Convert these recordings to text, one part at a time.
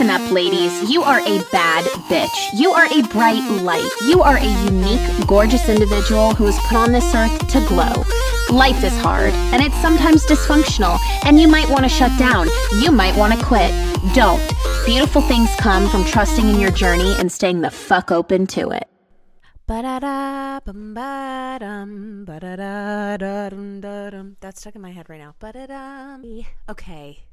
Listen up, ladies. You are a bad bitch. You are a bright light. You are a unique, gorgeous individual who was put on this earth to glow. Life is hard, and it's sometimes dysfunctional, and you might want to shut down. You might want to quit. Don't. Beautiful things come from trusting in your journey and staying the fuck open to it. That's stuck in my head right now. Okay.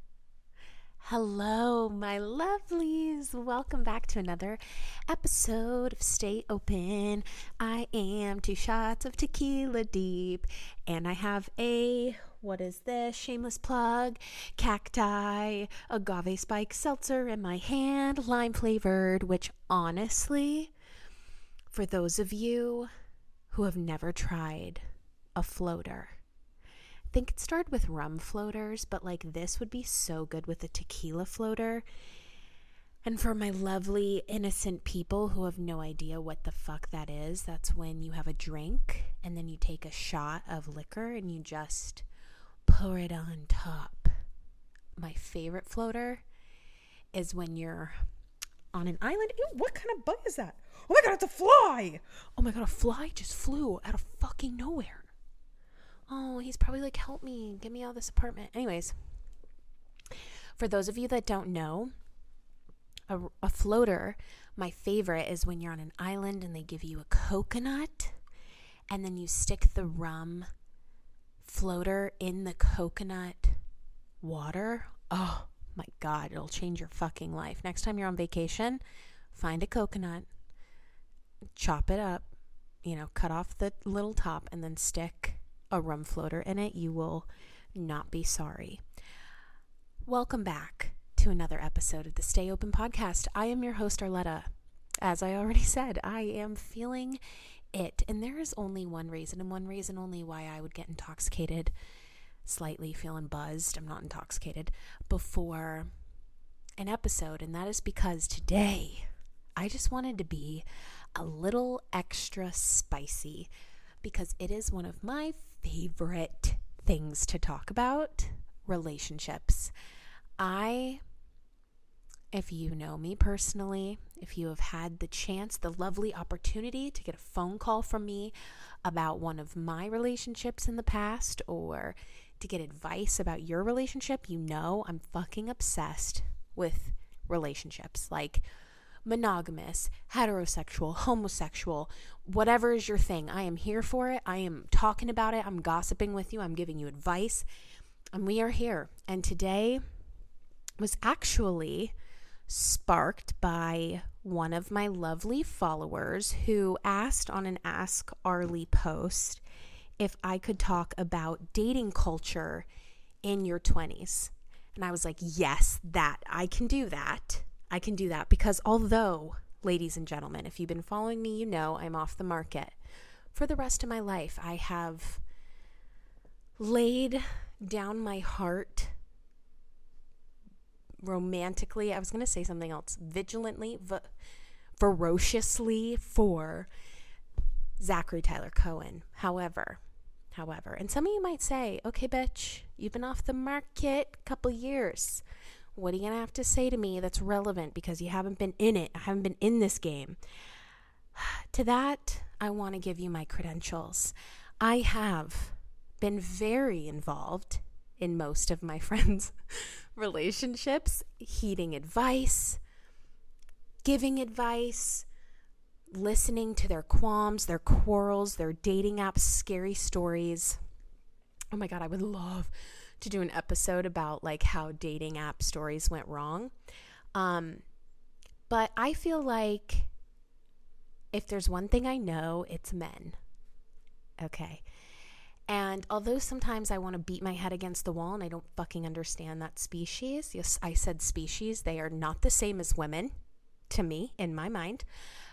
Hello, my lovelies. Welcome back to another episode of Stay Open. I am 2 shots of tequila deep, and I have what is this? Shameless plug, cacti, agave spike seltzer in my hand, lime flavored, which honestly, for those of you who have never tried a floater, I think it started with rum floaters, but like this would be so good with a tequila floater. And for my lovely innocent people who have no idea what the fuck that is, that's when you have a drink and then you take a shot of liquor and you just pour it on top. My favorite floater is when you're on an island. Ew, what kind of bug is that? Oh my god, it's a fly! Oh my god, a fly just flew out of fucking nowhere. Oh, he's probably like, help me, get me out of this apartment. Anyways, for those of you that don't know, a floater, my favorite is when you're on an island and they give you a coconut and then you stick the rum floater in the coconut water. Oh my god, it'll change your fucking life. Next time you're on vacation, find a coconut, chop it up, cut off the little top and then stick a rum floater in it. You will not be sorry. Welcome back to another episode of the Stay Open podcast. I am your host, Arletta. As I already said, I am feeling it. And there is only one reason, and one reason only, why I would get intoxicated, slightly feeling buzzed, I'm not intoxicated, before an episode. And that is because today I just wanted to be a little extra spicy because it is one of my favorite things to talk about: relationships. If you know me personally, if you have had the chance, the lovely opportunity to get a phone call from me about one of my relationships in the past, or to get advice about your relationship, I'm fucking obsessed with relationships. Like monogamous, heterosexual, homosexual, whatever is your thing. I am here for it. I am talking about it. I'm gossiping with you. I'm giving you advice. And we are here. And today was actually sparked by one of my lovely followers who asked on an Ask Arlie post if I could talk about dating culture in your 20s. And I was like, yes, I can do that. I can do that because although, ladies and gentlemen, if you've been following me, I'm off the market. For the rest of my life, I have laid down my heart romantically. I was going to say something else. Vigilantly, ferociously for Zachary Taylor Cohen. However, and some of you might say, okay, bitch, you've been off the market a couple years. What are you going to have to say to me that's relevant because you haven't been in it? I haven't been in this game. To that, I want to give you my credentials. I have been very involved in most of my friends' relationships, heeding advice, giving advice, listening to their qualms, their quarrels, their dating apps, scary stories. Oh my God, I would love to do an episode about like how dating app stories went wrong. But I feel like if there's one thing I know, it's men. Okay. And although sometimes I want to beat my head against the wall and I don't fucking understand that species. Yes, I said species. They are not the same as women to me, in my mind.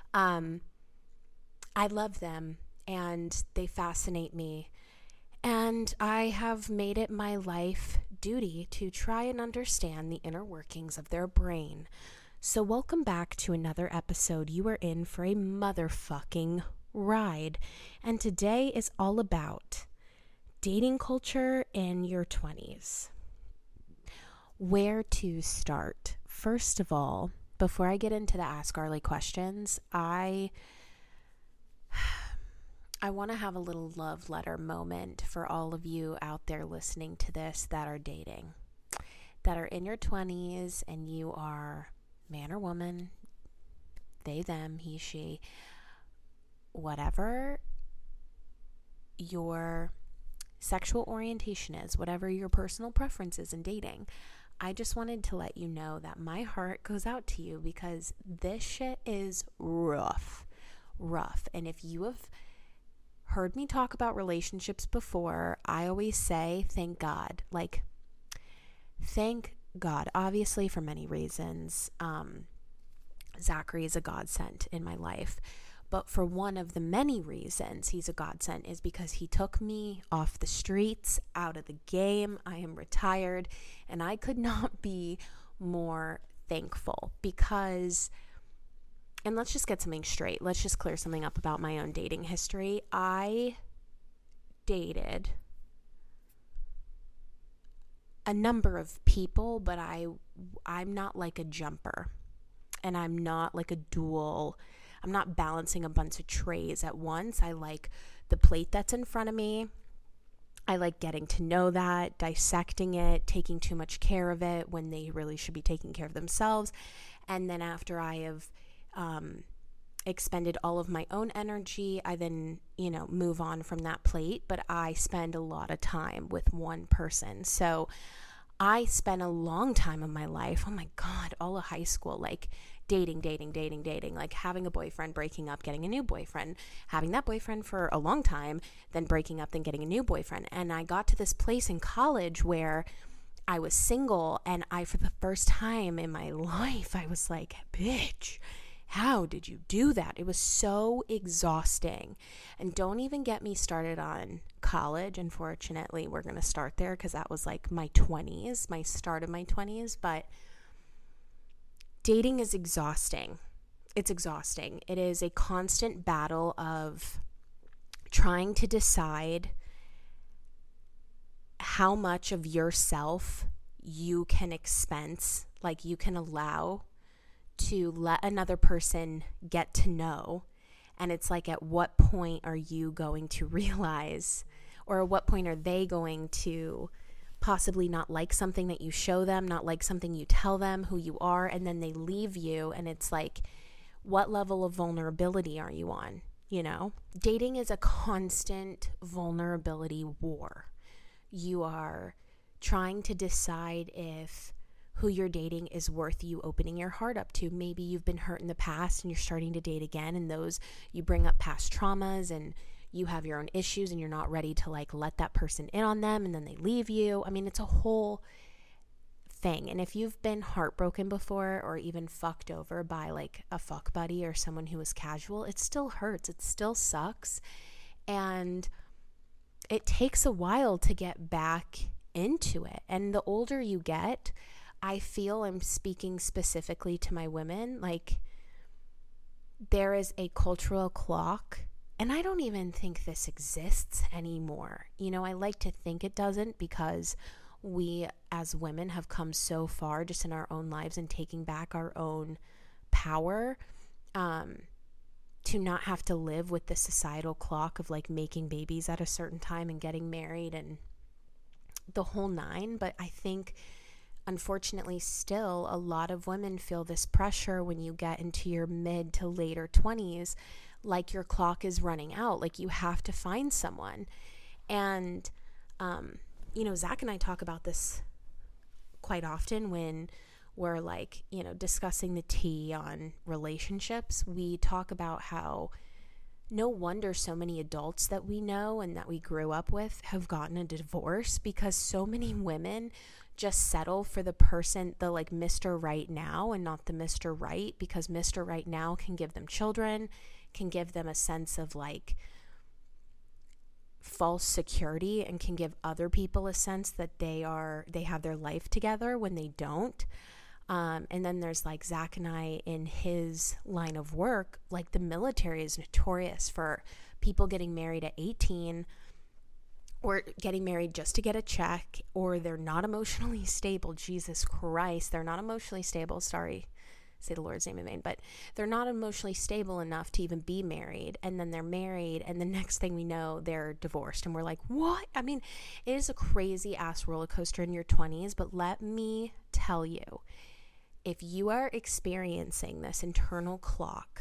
I love them and they fascinate me. And I have made it my life duty to try and understand the inner workings of their brain. So welcome back to another episode. You are in for a motherfucking ride. And today is all about dating culture in your 20s. Where to start? first of all, before I get into the Ask Arlie questions, I want to have a little love letter moment for all of you out there listening to this that are dating, that are in your 20s, and you are man or woman, they, them, he, she, whatever your sexual orientation is, whatever your personal preference is in dating. I just wanted to let you know that my heart goes out to you, because this shit is rough. And if you have heard me talk about relationships before, I always say, thank God. Like, thank God, obviously for many reasons. Zachary is a godsend in my life. But for one of the many reasons he's a godsend is because he took me off the streets, out of the game. I am retired, and I could not be more thankful because, and let's just get something straight. Let's just clear something up about my own dating history. I dated a number of people, but I'm not like a jumper, and I'm not like a dual. I'm not balancing a bunch of trays at once. I like the plate that's in front of me. I like getting to know that, dissecting it, taking too much care of it when they really should be taking care of themselves. And then after I have expended all of my own energy, I then, move on from that plate. But I spend a lot of time with one person. So I spent a long time of my life, oh my God, all of high school, like dating, like having a boyfriend, breaking up, getting a new boyfriend, having that boyfriend for a long time, then breaking up, then getting a new boyfriend. And I got to this place in college where I was single, and for the first time in my life, I was like, bitch, how did you do that? It was so exhausting. And don't even get me started on college. Unfortunately, we're going to start there because that was like my 20s, my start of my 20s. But dating is exhausting. It's exhausting. It is a constant battle of trying to decide how much of yourself you can expense, like you can allow to let another person get to know. And it's like, at what point are you going to realize, or at what point are they going to possibly not like something that you show them, not like something you tell them who you are, and then they leave you. And it's like, what level of vulnerability are you on? Dating is a constant vulnerability war. You are trying to decide if who you're dating is worth you opening your heart up to. Maybe you've been hurt in the past and you're starting to date again, and those, you bring up past traumas and you have your own issues and you're not ready to like let that person in on them, and then they leave you. I mean, it's a whole thing. And if you've been heartbroken before, or even fucked over by like a fuck buddy or someone who was casual, it still hurts. It still sucks. And it takes a while to get back into it. And the older you get, I feel, I'm speaking specifically to my women, like there is a cultural clock, and I don't even think this exists anymore. I like to think it doesn't, because we as women have come so far just in our own lives and taking back our own power, to not have to live with the societal clock of like making babies at a certain time and getting married and the whole nine. But I think, unfortunately, still a lot of women feel this pressure when you get into your mid to later 20s, like your clock is running out, like you have to find someone. And, Zach and I talk about this quite often when we're like, discussing the tea on relationships. We talk about how no wonder so many adults that we know and that we grew up with have gotten a divorce, because so many women just settle for the person, the like Mr. Right Now, and not the Mr. Right, because Mr. Right Now can give them children, can give them a sense of like false security, and can give other people a sense that they have their life together when they don't. And then there's like Zach and I, in his line of work, like the military is notorious for people getting married at 18 or getting married just to get a check, or they're not emotionally stable. Jesus Christ, they're not emotionally stable. Sorry, say the Lord's name in vain, but they're not emotionally stable enough to even be married. And then they're married, and the next thing we know, they're divorced. And we're like, what? I mean, it is a crazy ass roller coaster in your 20s, but let me tell you, if you are experiencing this internal clock,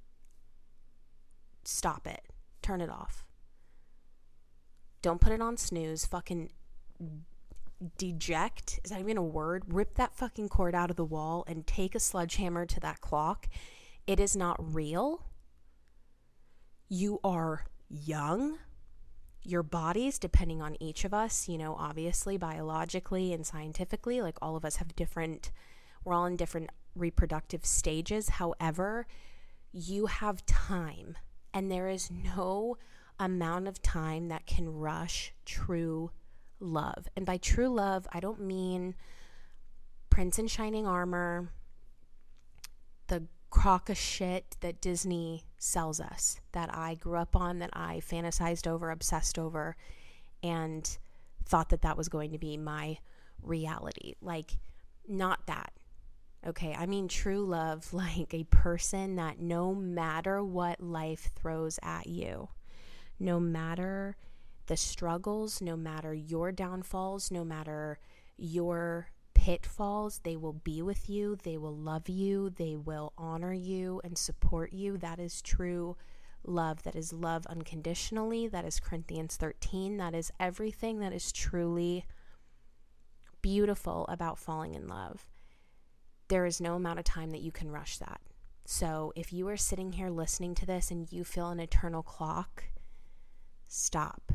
stop it. Turn it off. Don't put it on snooze. Fucking deject. Is that even a word? Rip that fucking cord out of the wall and take a sledgehammer to that clock. It is not real. You are young. Your bodies, depending on each of us, obviously biologically and scientifically, like all of us have we're all in different reproductive stages. However, you have time, and there is no amount of time that can rush true love. And by true love, I don't mean Prince in shining armor, the crock of shit that Disney sells us, that I grew up on, that I fantasized over, obsessed over, and thought that was going to be my reality. Like, not that. Okay, I mean true love, like a person that no matter what life throws at you, no matter the struggles, no matter your downfalls, no matter your pitfalls, they will be with you, they will love you, they will honor you and support you. That is true love. That is love unconditionally. That is Corinthians 13. That is everything that is truly beautiful about falling in love. There is no amount of time that you can rush that. So if you are sitting here listening to this and you feel an eternal clock, stop.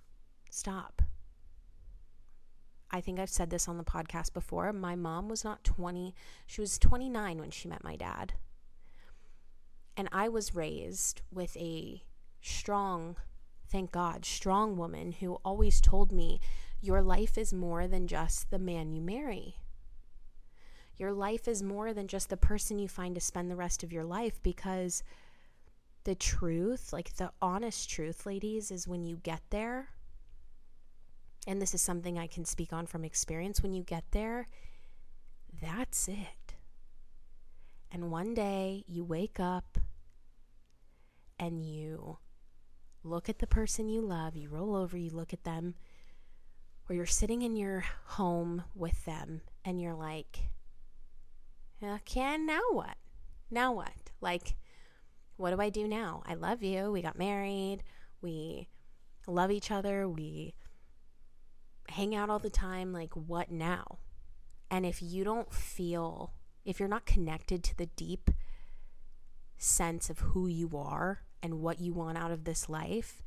I think I've said this on the podcast before. My mom was not 20. She was 29 when she met my dad. And I was raised with a strong, thank God, strong woman who always told me, your life is more than just the man you marry. Your life is more than just the person you find to spend the rest of your life, because the truth, like the honest truth, ladies, is when you get there, and this is something I can speak on from experience, when you get there, that's it. And one day you wake up and you look at the person you love, you roll over, you look at them, or you're sitting in your home with them and you're like, okay, now what? Now what? Like, what do I do now? I love you. We got married. We love each other. We hang out all the time. Like, what now? And if you don't feel, if you're not connected to the deep sense of who you are and what you want out of this life,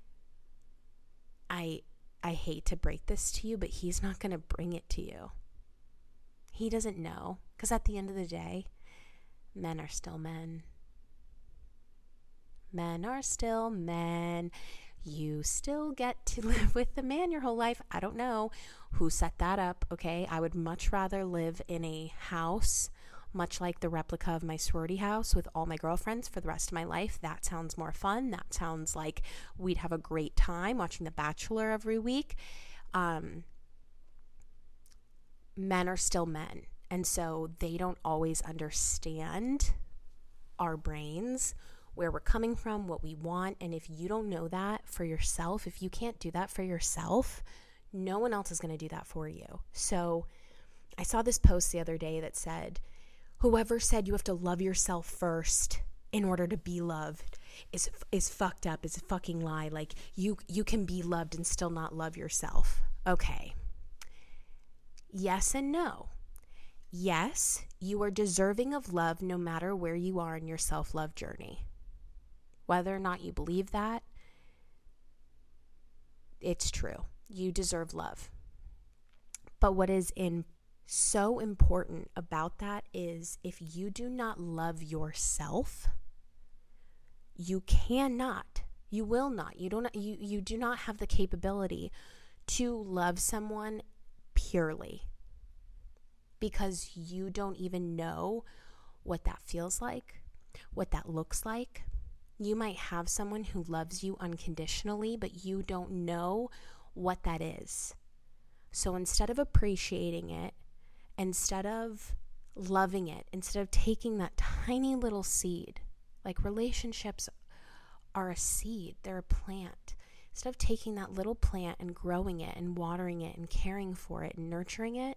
I hate to break this to you, but he's not going to bring it to you. He doesn't know, because at the end of the day, men are still men. Men are still men. You still get to live with the man your whole life. I don't know who set that up, okay? I would much rather live in a house, much like the replica of my sorority house, with all my girlfriends for the rest of my life. That sounds more fun. That sounds like we'd have a great time watching The Bachelor every week. Men are still men, and so they don't always understand our brains, where we're coming from, what we want. And if you don't know that for yourself, if you can't do that for yourself, no one else is going to do that for you. So I saw this post the other day that said, whoever said you have to love yourself first in order to be loved is fucked up, is a fucking lie. Like, you can be loved and still not love yourself. Okay. Yes and no. Yes, you are deserving of love no matter where you are in your self-love journey. Whether or not you believe that, it's true. You deserve love. But what is so important about that is, if you do not love yourself, you cannot, you will not, you do not have the capability to love someone purely, because you don't even know what that feels like, what that looks like. You might have someone who loves you unconditionally, but you don't know what that is. So instead of appreciating it, instead of loving it, instead of taking that tiny little seed, like relationships are a seed, they're a plant. Instead of taking that little plant and growing it and watering it and caring for it and nurturing it,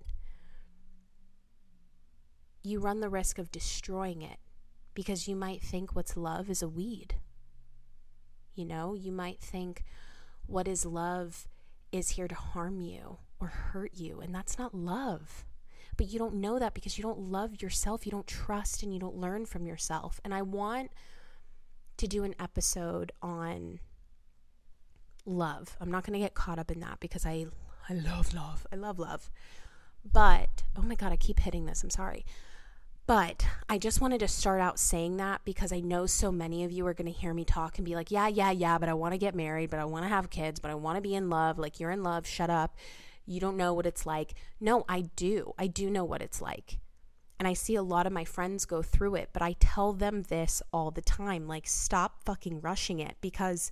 you run the risk of destroying it, because you might think what's love is a weed. You might think what is love is here to harm you or hurt you, and that's not love. But you don't know that because you don't love yourself, you don't trust, and you don't learn from yourself. And I want to do an episode on love. I'm not going to get caught up in that because I love love. I love love. But, oh my God, I keep hitting this. I'm sorry. But I just wanted to start out saying that because I know so many of you are going to hear me talk and be like, yeah, but I want to get married, but I want to have kids, but I want to be in love. Like, you're in love. Shut up. You don't know what it's like. No, I do. I do know what it's like. And I see a lot of my friends go through it, but I tell them this all the time. Like, stop fucking rushing it, because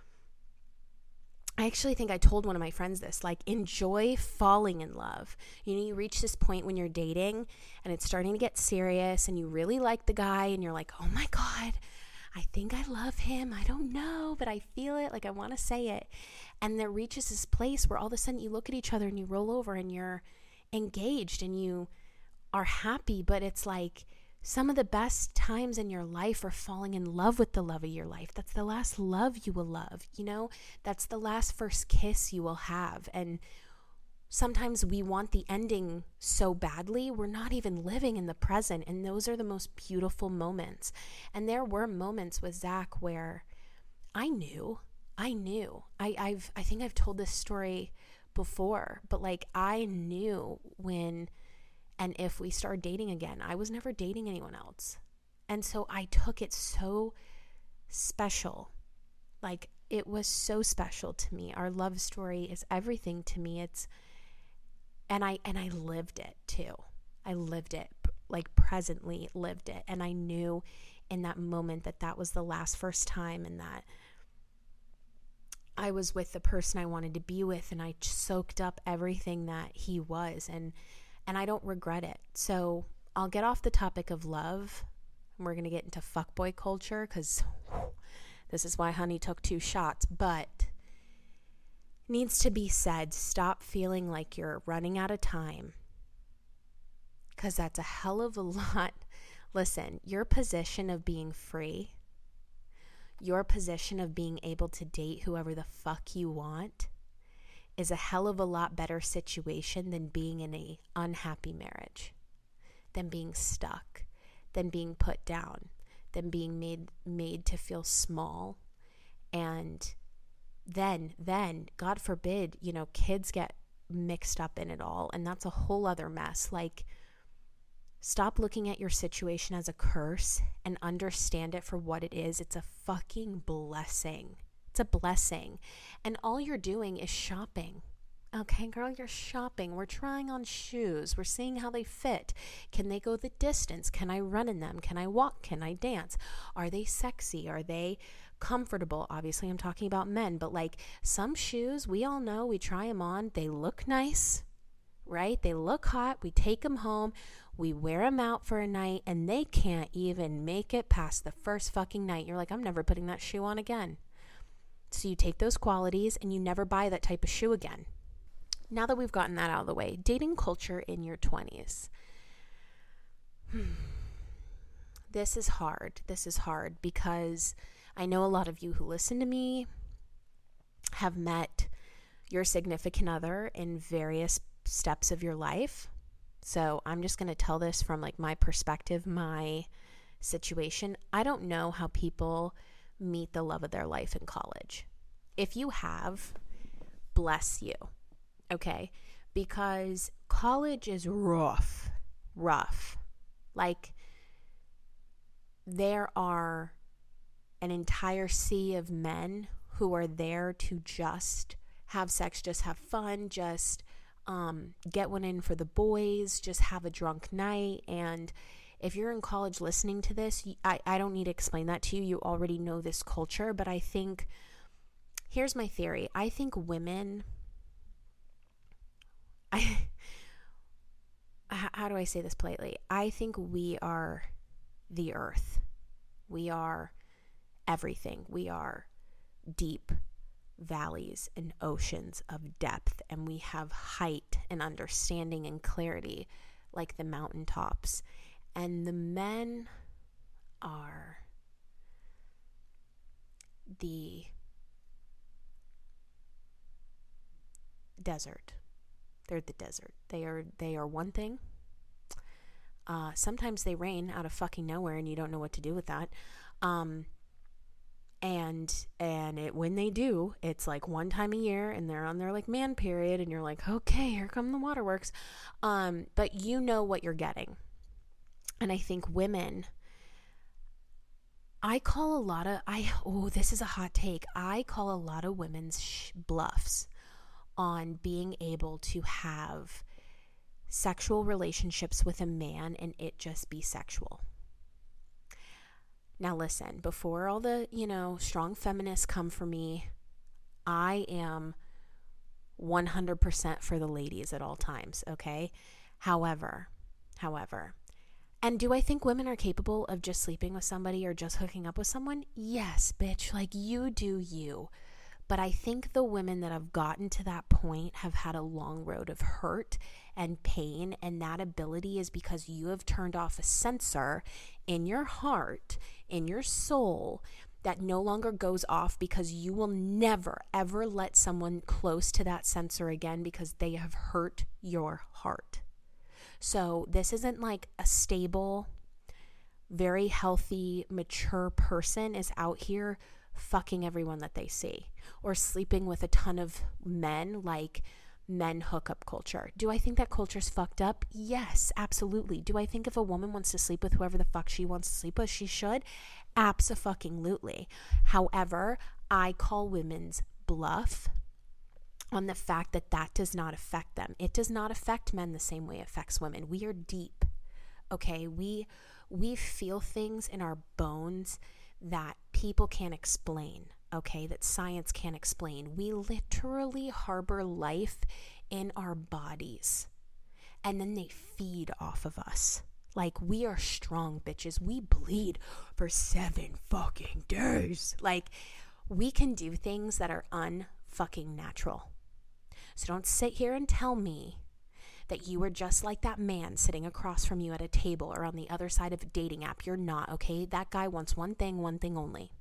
I actually think I told one of my friends this, like, enjoy falling in love. You reach this point when you're dating and it's starting to get serious and you really like the guy and you're like, oh my God, I think I love him. I don't know, but I feel it. Like, I want to say it. And there reaches this place where all of a sudden you look at each other and you roll over and you're engaged and you are happy, but it's like some of the best times in your life are falling in love with the love of your life. That's the last love you will love, that's the last first kiss you will have. And sometimes we want the ending so badly, we're not even living in the present. And those are the most beautiful moments. And there were moments with Zach where I knew. I think I've told this story before, but like, I knew when and if we started dating again. I was never dating anyone else. And so I took it so special. Like, it was so special to me. Our love story is everything to me. And I lived it too. I lived it, like presently lived it. And I knew in that moment that was the first time, and that I was with the person I wanted to be with, and I soaked up everything that he was. And I don't regret it. So I'll get off the topic of love. We're going to get into fuckboy culture, because this is why Honey took 2 shots. But needs to be said, stop feeling like you're running out of time, because that's a hell of a lot. Listen, your position of being free, your position of being able to date whoever the fuck you want, is a hell of a lot better situation than being in a unhappy marriage, than being stuck, than being put down, than being made to feel small. And then God forbid, kids get mixed up in it all, and that's a whole other mess. Like, stop looking at your situation as a curse and understand it for what it is. It's a fucking blessing. It's a blessing. And all you're doing is shopping. Okay, girl, you're shopping. We're trying on shoes. We're seeing how they fit. Can they go the distance? Can I run in them? Can I walk? Can I dance? Are they sexy? Are they comfortable? Obviously, I'm talking about men, but like, some shoes, we all know, we try them on. They look nice, right? They look hot. We take them home. We wear them out for a night, and they can't even make it past the first fucking night. You're like, I'm never putting that shoe on again. So you take those qualities and you never buy that type of shoe again. Now that we've gotten that out of the way, dating culture in your 20s. This is hard. This is hard because I know a lot of you who listen to me have met your significant other in various steps of your life. So I'm just going to tell this from like my perspective, my situation. I don't know how people meet the love of their life in college. If you have, bless you, okay? Because college is rough. Like, there are an entire sea of men who are there to just have sex, just have fun, just get one in for the boys, just have a drunk night. And if you're in college listening to this, I don't need to explain that to you. You already know this culture. But I think, here's my theory. I think women how do I say this politely? I think we are the earth. We are everything. We are deep valleys and oceans of depth, and we have height and understanding and clarity like the mountaintops. And the men are the desert. They're the desert. They are one thing. Sometimes they rain out of fucking nowhere and you don't know what to do with that. When they do, it's like one time a year and they're on their like man period and you're like, okay, here come the waterworks. But you know what you're getting. And I think women, I call a lot of, this is a hot take. I call a lot of women's bluffs on being able to have sexual relationships with a man and it just be sexual. Now listen, before all the, strong feminists come for me, I am 100% for the ladies at all times, okay? However, and do I think women are capable of just sleeping with somebody or just hooking up with someone? Yes, bitch, like you do you. But I think the women that have gotten to that point have had a long road of hurt and pain, and that ability is because you have turned off a sensor in your heart, in your soul, that no longer goes off, because you will never, ever let someone close to that sensor again because they have hurt your heart. So this isn't like a stable, very healthy, mature person is out here fucking everyone that they see or sleeping with a ton of men, like men hookup culture. Do I think that culture's fucked up? Yes, absolutely. Do I think if a woman wants to sleep with whoever the fuck she wants to sleep with, she should? Abso-fucking-lutely. However, I call women's bluff on the fact that that does not affect them. It does not affect men the same way it affects women. We are deep, okay? We feel things in our bones that people can't explain, okay? That science can't explain. We literally harbor life in our bodies, and then they feed off of us. Like, we are strong, bitches. We bleed for 7 fucking days. Like, we can do things that are unfucking natural. So don't sit here and tell me that you are just like that man sitting across from you at a table or on the other side of a dating app. You're not, okay? That guy wants one thing only.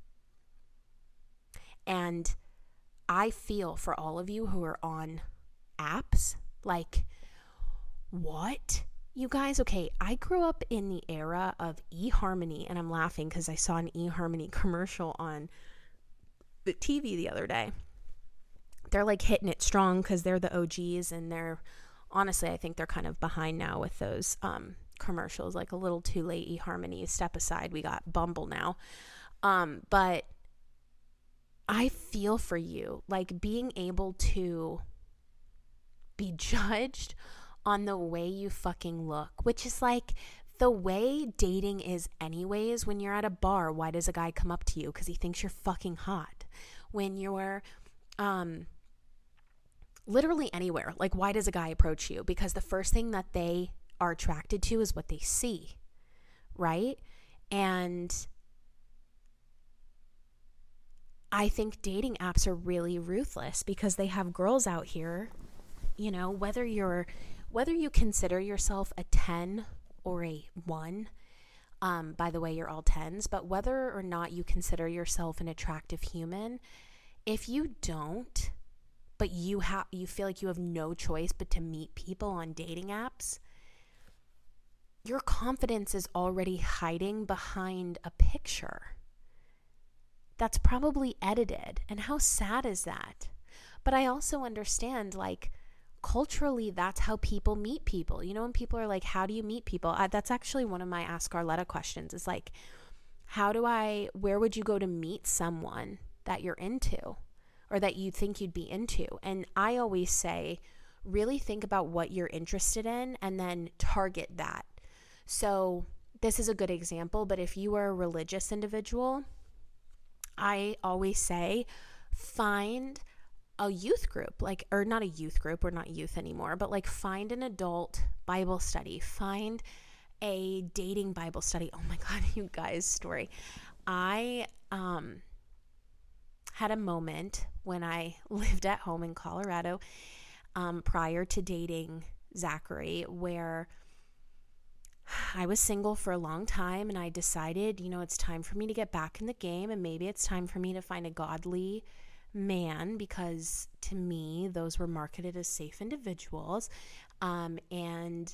And I feel for all of you who are on apps, like, what? You guys, okay, I grew up in the era of eHarmony, and I'm laughing because I saw an eHarmony commercial on the TV the other day. They're like hitting it strong because they're the OGs, and they're, honestly, I think they're kind of behind now with those commercials, like a little too late. eHarmony, step aside, we got Bumble now. But I feel for you, like being able to be judged on the way you fucking look, which is like the way dating is anyways. When you're at a bar, why does a guy come up to you? Because he thinks you're fucking hot. When you're literally anywhere, like, why does a guy approach you? Because the first thing that they are attracted to is what they see, right? And I think dating apps are really ruthless because they have girls out here, whether you consider yourself a 10 or a 1, by the way, you're all 10s, but whether or not you consider yourself an attractive human, if you don't, but you feel like you have no choice but to meet people on dating apps, your confidence is already hiding behind a picture that's probably edited. And how sad is that? But I also understand, like, culturally, that's how people meet people. When people are like, how do you meet people? That's actually one of my Ask Arletta questions. It's like, where would you go to meet someone that you're into or that you think you'd be into? And I always say, really think about what you're interested in and then target that. So this is a good example, but if you are a religious individual, I always say, find a youth group, like, or not a youth group, we're not youth anymore, but like find an adult Bible study, find a dating Bible study. Oh my God, you guys, story. I had a moment when I lived at home in Colorado prior to dating Zachary, where I was single for a long time, and I decided, it's time for me to get back in the game, and maybe it's time for me to find a godly man, because to me those were marketed as safe individuals. And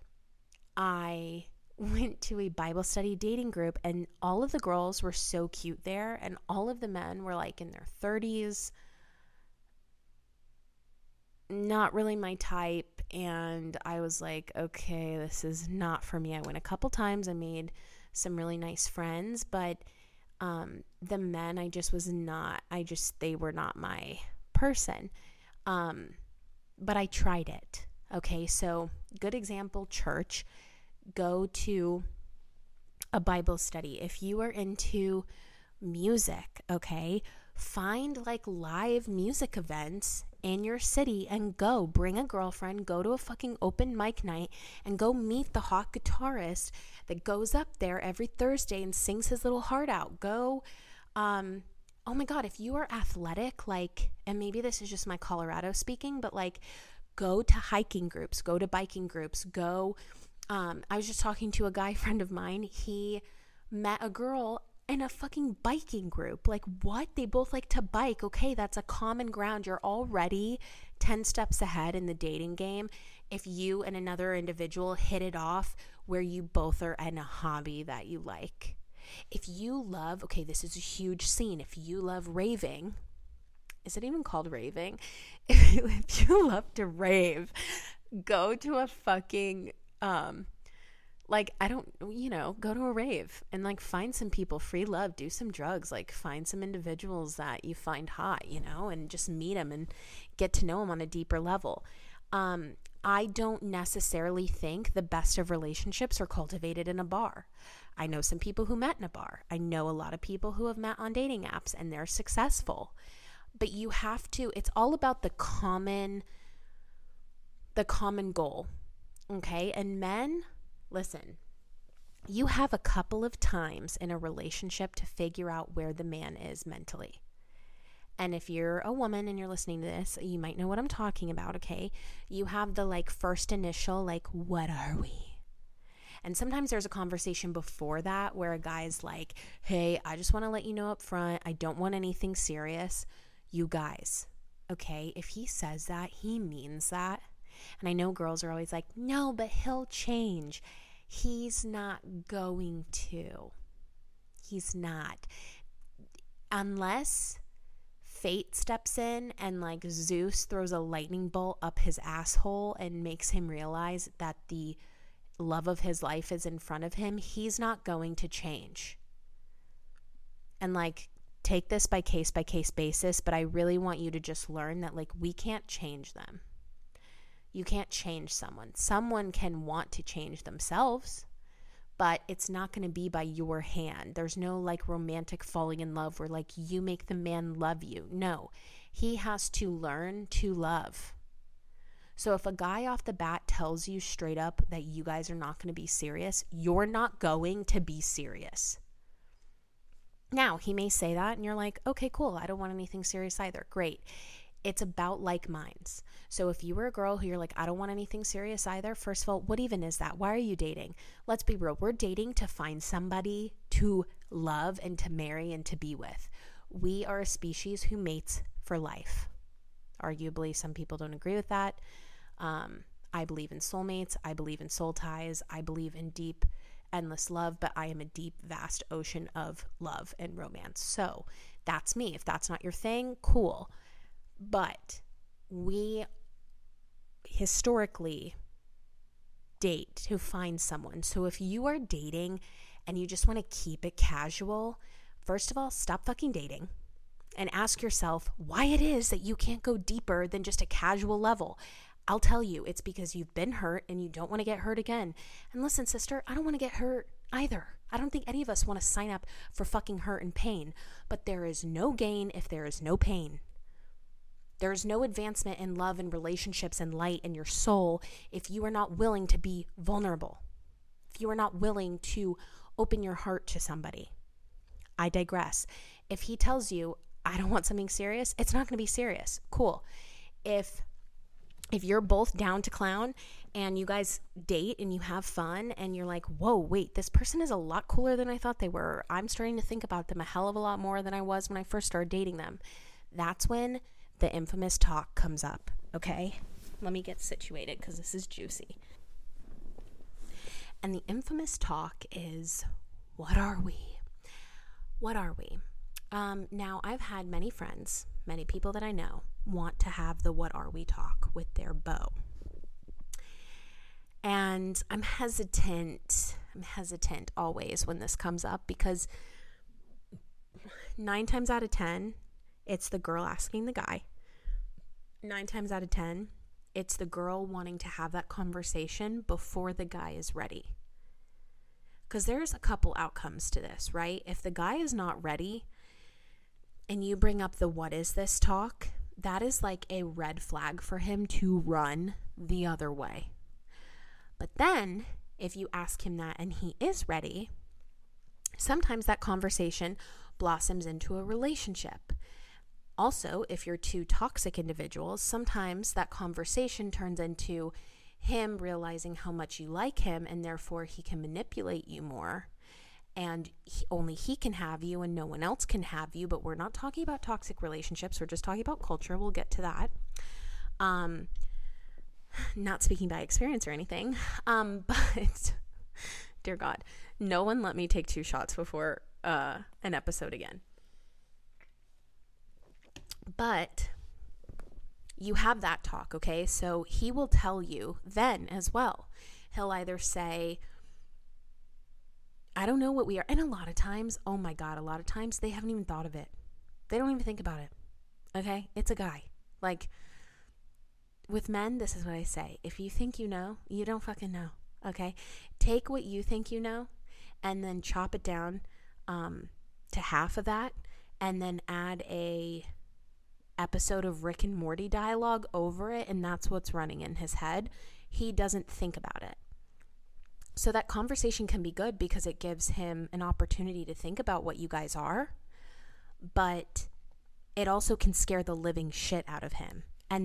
I went to a Bible study dating group, and all of the girls were so cute there, and all of the men were like in their 30s, not really my type. And I was like, okay, this is not for me. I went a couple times, I made some really nice friends, but the men, they were not my person. But I tried it. Okay, so good example, church. Go to a Bible study. If you are into music, okay, find like live music events in your city and go. Bring a girlfriend, go to a fucking open mic night, and go meet the hot guitarist that goes up there every Thursday and sings his little heart out. Go, oh my God, if you are athletic, like, and maybe this is just my Colorado speaking, but like, go to hiking groups, go to biking groups, go. I was just talking to a guy friend of mine. He met a girl in a fucking biking group. Like, what? They both like to bike. Okay, that's a common ground. You're already 10 steps ahead in the dating game if you and another individual hit it off where you both are in a hobby that you like. If you love, okay, this is a huge scene. If you love raving, is it even called raving? If you love to rave, go to a fucking, go to a rave and like find some people, free love, do some drugs, like find some individuals that you find hot, and just meet them and get to know them on a deeper level. I don't necessarily think the best of relationships are cultivated in a bar. I know some people who met in a bar. I know a lot of people who have met on dating apps and they're successful. But you have to, it's all about the common goal. Okay? And men, listen, you have a couple of times in a relationship to figure out where the man is mentally. And if you're a woman and you're listening to this, you might know what I'm talking about, okay? You have the like first initial, like, what are we? And sometimes there's a conversation before that where a guy's like, hey, I just want to let you know up front, I don't want anything serious. You guys, okay, if he says that, he means that. And I know girls are always like, no, but he'll change. He's not going to. He's not. Unless fate steps in and like Zeus throws a lightning bolt up his asshole and makes him realize that the love of his life is in front of him, he's not going to change. And like, take this by case basis, but I really want you to just learn that like we can't change them. You can't change someone. Someone can want to change themselves, but it's not going to be by your hand. There's no like romantic falling in love where like you make the man love you. No, he has to learn to love. So if a guy off the bat tells you straight up that you guys are not going to be serious, you're not going to be serious. Now, he may say that and you're like, okay, cool. I don't want anything serious either. Great. It's about like minds. So if you were a girl who you're like, I don't want anything serious either, first of all, what even is that? Why are you dating? Let's be real. We're dating to find somebody to love and to marry and to be with. We are a species who mates for life. Arguably, some people don't agree with that. I believe in soulmates. I believe in soul ties. I believe in deep, endless love, but I am a deep, vast ocean of love and romance. So that's me. If that's not your thing, cool. But we historically date to find someone. So if you are dating and you just want to keep it casual, first of all, stop fucking dating and ask yourself why it is that you can't go deeper than just a casual level. I'll tell you, it's because you've been hurt and you don't want to get hurt again. And listen, sister, I don't want to get hurt either. I don't think any of us want to sign up for fucking hurt and pain, but there is no gain if there is no pain. There's no advancement in love and relationships and light in your soul if you are not willing to be vulnerable, if you are not willing to open your heart to somebody. I digress. If he tells you, I don't want something serious, it's not going to be serious. Cool. If you're both down to clown and you guys date and you have fun and you're like, whoa, wait, this person is a lot cooler than I thought they were. I'm starting to think about them a hell of a lot more than I was when I first started dating them. That's when the infamous talk comes up, okay? Let me get situated because this is juicy. And the infamous talk is, what are we? What are we? Now, I've had many friends, many people that I know, want to have the what are we talk with their beau. And I'm hesitant always when this comes up because 9 times out of 10, it's the girl asking the guy. 9 times out of 10, it's the girl wanting to have that conversation before the guy is ready. Because there's a couple outcomes to this, right? If the guy is not ready and you bring up the what is this talk, that is like a red flag for him to run the other way. But then if you ask him that and he is ready, sometimes that conversation blossoms into a relationship. Also, if you're two toxic individuals, sometimes that conversation turns into him realizing how much you like him and therefore he can manipulate you more and only he can have you and no one else can have you. But we're not talking about toxic relationships. We're just talking about culture. We'll get to that. Not speaking by experience or anything. But dear God, no one let me take 2 shots before an episode again. But you have that talk, okay? So he will tell you then as well. He'll either say, I don't know what we are. And a lot of times, oh my God, a lot of times they haven't even thought of it. They don't even think about it, okay? It's a guy. Like, with men, this is what I say. If you think you know, you don't fucking know, okay? Take what you think you know and then chop it down to half of that and then add a episode of Rick and Morty dialogue over it, and that's what's running in his head. He doesn't think about it. So that conversation can be good because it gives him an opportunity to think about what you guys are, but it also can scare the living shit out of him. And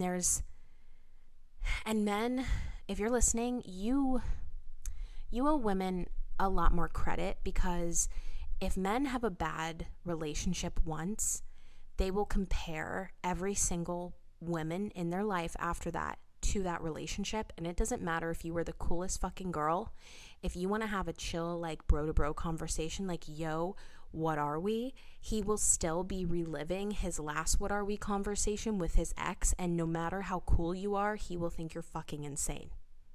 men, if you're listening, you owe women a lot more credit, because if men have a bad relationship once, they will compare every single woman in their life after that to that relationship. And it doesn't matter if you were the coolest fucking girl. If you want to have a chill, like, bro to bro conversation, like, yo, what are we? He will still be reliving his last what are we conversation with his ex. And no matter how cool you are, he will think you're fucking insane.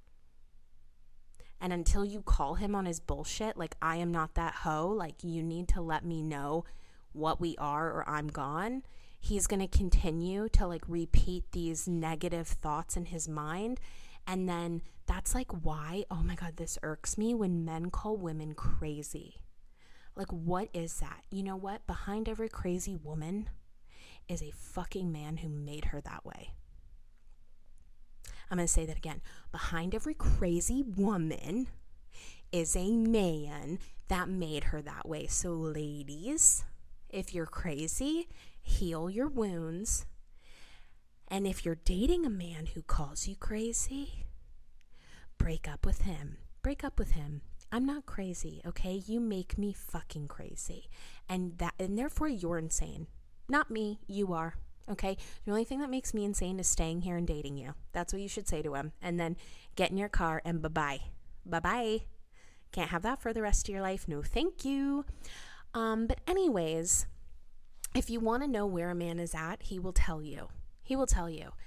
And until you call him on his bullshit, like, I am not that hoe, like, you need to let me know what we are or I'm gone, he's going to continue to, like, repeat these negative thoughts in his mind. And then that's like why, oh my God, this irks me when men call women crazy. Like, what is that? You know what? Behind every crazy woman is a fucking man who made her that way. I'm going to say that again. Behind every crazy woman is a man that made her that way. So ladies, if you're crazy, heal your wounds. And if you're dating a man who calls you crazy, break up with him. Break up with him. I'm not crazy, okay? You make me fucking crazy. And therefore you're insane. Not me, you are. Okay, the only thing that makes me insane is staying here and dating you. That's what you should say to him. And then get in your car and bye-bye. Bye-bye. Can't have that for the rest of your life. No, thank you. But anyways, if you want to know where a man is at, he will tell you. He will tell you.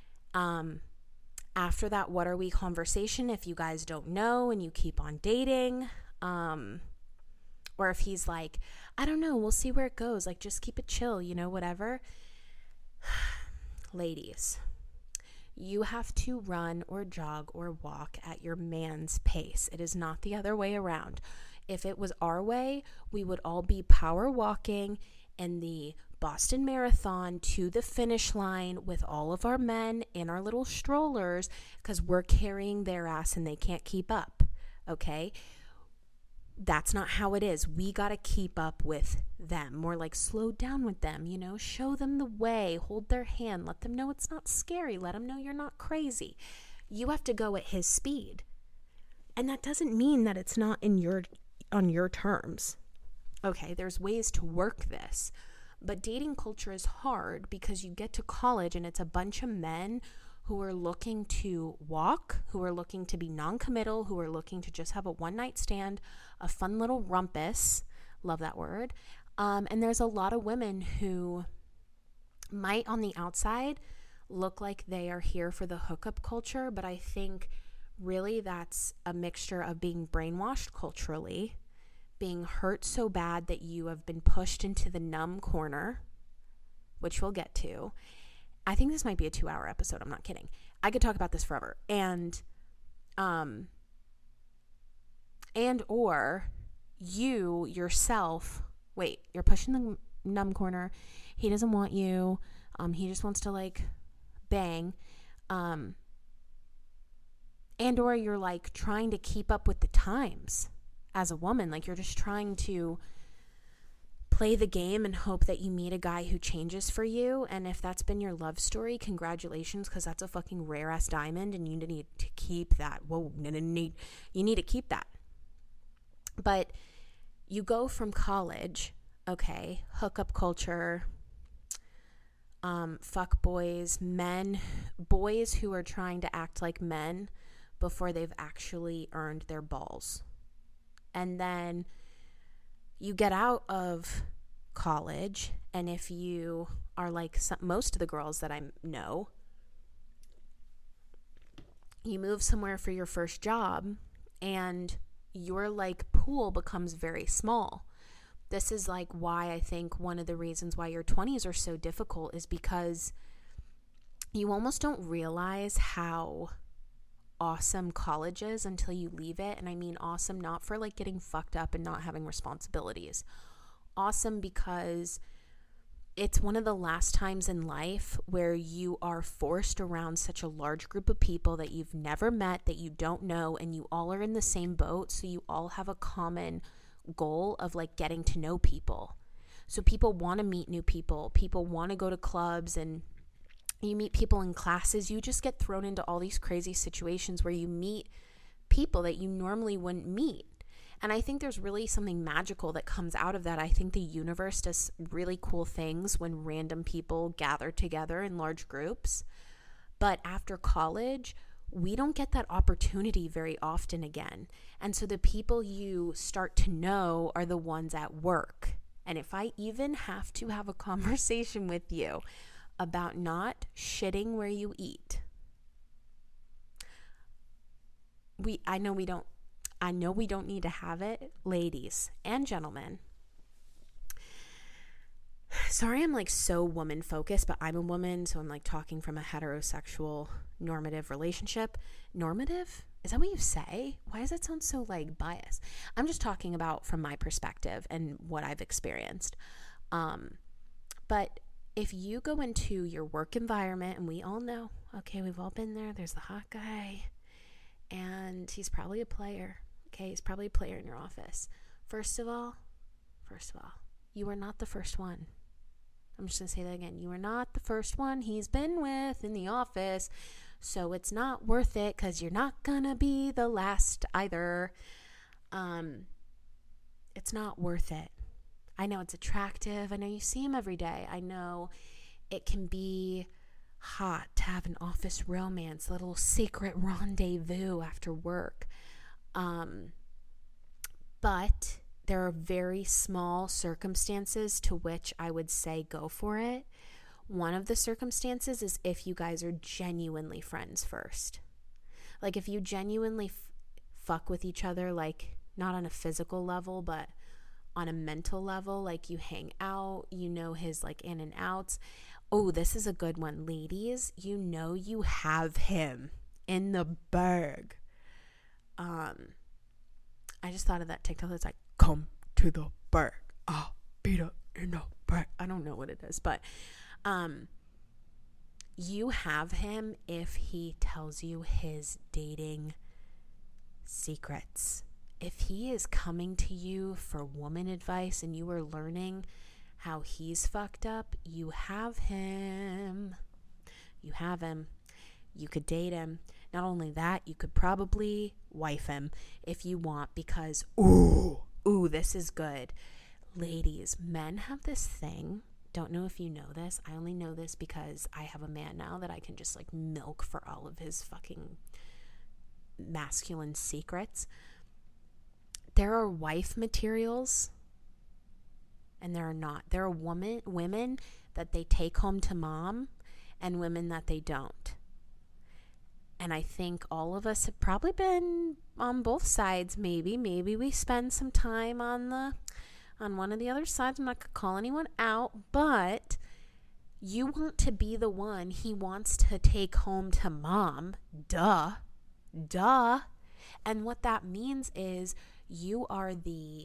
After that what are we conversation, if you guys don't know and you keep on dating, or if he's like, I don't know, we'll see where it goes. Like, just keep it chill, you know, whatever. Ladies, you have to run or jog or walk at your man's pace. It is not the other way around. If it was our way, we would all be power walking in the Boston Marathon to the finish line with all of our men in our little strollers because we're carrying their ass and they can't keep up, okay? That's not how it is. We got to keep up with them. More like slow down with them, you know, show them the way, hold their hand, let them know it's not scary, let them know you're not crazy. You have to go at his speed. And that doesn't mean that it's not on your terms. Okay, there's ways to work this. But dating culture is hard because you get to college and it's a bunch of men who are looking to walk, who are looking to be non-committal, who are looking to just have a one-night stand, a fun little rumpus, love that word. And there's a lot of women who might on the outside look like they are here for the hookup culture, but I think really that's a mixture of being brainwashed culturally, being hurt so bad that you have been pushed into the numb corner, which we'll get to. I think this might be a 2-hour episode. I'm not kidding. I could talk about this forever. And or you yourself, you're pushing the numb corner. He doesn't want you. He just wants to like bang. And or you're like trying to keep up with the times as a woman. Like you're just trying to play the game and hope that you meet a guy who changes for you. And if that's been your love story, congratulations, because that's a fucking rare ass diamond and you need to keep that. You need to keep that. But you go from college, okay, hookup culture, fuck boys, boys who are trying to act like men before they've actually earned their balls. And then you get out of college, and if you are like most of the girls that I know, you move somewhere for your first job, and your like pool becomes very small. This is like why I think one of the reasons why your 20s are so difficult is because you almost don't realize how awesome college is until you leave it. And I mean awesome not for like getting fucked up and not having responsibilities. Awesome because it's one of the last times in life where you are forced around such a large group of people that you've never met, that you don't know, and you all are in the same boat. So you all have a common goal of like getting to know people. So people want to meet new people. People want to go to clubs, and you meet people in classes. You just get thrown into all these crazy situations where you meet people that you normally wouldn't meet. And I think there's really something magical that comes out of that. I think the universe does really cool things when random people gather together in large groups. But after college, we don't get that opportunity very often again. And so the people you start to know are the ones at work. And if I even have to have a conversation with you about not shitting where you eat, I know we don't need to have it, ladies and gentlemen. Sorry, I'm like so woman focused, but I'm a woman, so I'm like talking from a heterosexual normative relationship. Normative? Is that what you say? Why does that sound so like biased? I'm just talking about from my perspective and what I've experienced. But if you go into your work environment, and we all know, okay, we've all been there. There's the hot guy, and he's probably a player. Okay, he's probably a player in your office. First of all, you are not the first one. I'm just going to say that again. You are not the first one he's been with in the office, so it's not worth it because you're not going to be the last either. It's not worth it. I know it's attractive. I know you see him every day. I know it can be hot to have an office romance, a little secret rendezvous after work. But there are very small circumstances to which I would say go for it. One of the circumstances is if you guys are genuinely friends first. Like if you genuinely fuck with each other, like not on a physical level, but on a mental level, like you hang out, you know his like in and outs. Oh, this is a good one, ladies. You know you have him in the bag. I just thought of that TikTok that's like, come to the bag. I'll beat her in the I don't know what it is, but you have him if he tells you his dating secrets. If he is coming to you for woman advice and you are learning how he's fucked up, you have him. You have him. You could date him. Not only that, you could probably wife him if you want, because ooh, this is good. Ladies, men have this thing. Don't know if you know this. I only know this because I have a man now that I can just like milk for all of his fucking masculine secrets. There are wife materials and there are not. There are women that they take home to mom and women that they don't. And I think all of us have probably been on both sides. Maybe we spend some time on one of the other sides. I'm not going to call anyone out, but you want to be the one he wants to take home to mom. Duh. And what that means is you are the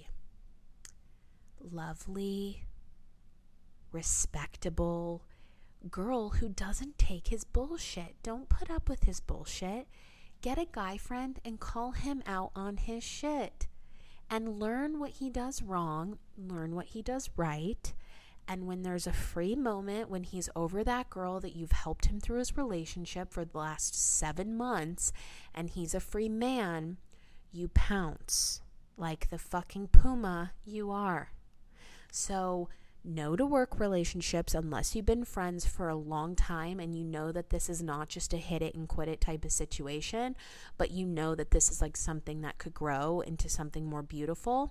lovely, respectable girl who doesn't take his bullshit. Don't put up with his bullshit. Get a guy friend and call him out on his shit. And learn what he does wrong. Learn what he does right. And when there's a free moment, when he's over that girl that you've helped him through his relationship for the last 7 months, and he's a free man, you pounce like the fucking puma you are. So no to work relationships unless you've been friends for a long time and you know that this is not just a hit it and quit it type of situation, but you know that this is like something that could grow into something more beautiful.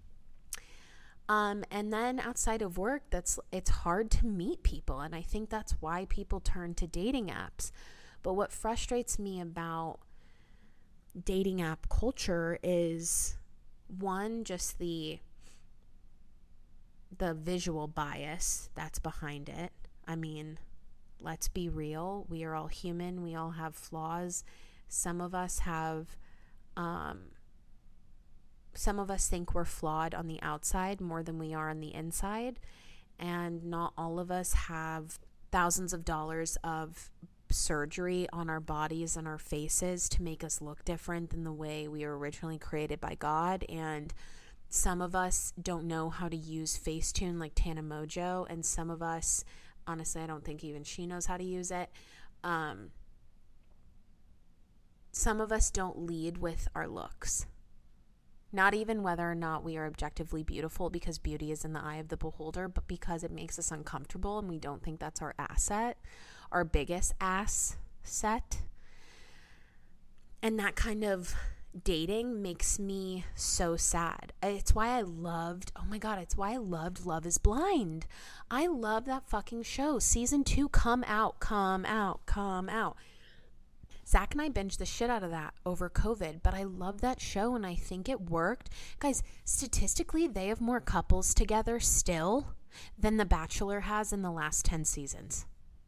And then outside of work, it's hard to meet people, and I think that's why people turn to dating apps. But what frustrates me about dating app culture is, one, just the visual bias that's behind it. I mean, let's be real. We are all human. We all have flaws. Some of us think we're flawed on the outside more than we are on the inside. And not all of us have thousands of dollars of surgery on our bodies and our faces to make us look different than the way we were originally created by God. And some of us don't know how to use Facetune like Tana Mojo, and some of us, honestly, I don't think even she knows how to use it. Some of us don't lead with our looks. Not even whether or not we are objectively beautiful, because beauty is in the eye of the beholder, but because it makes us uncomfortable and we don't think that's our asset, our biggest asset. And that kind of dating makes me so sad. It's why I loved Love is Blind. I love that fucking show. Season 2, come out. Zach and I binged the shit out of that over COVID, but I love that show and I think it worked. Guys, statistically, they have more couples together still than The Bachelor has in the last 10 seasons.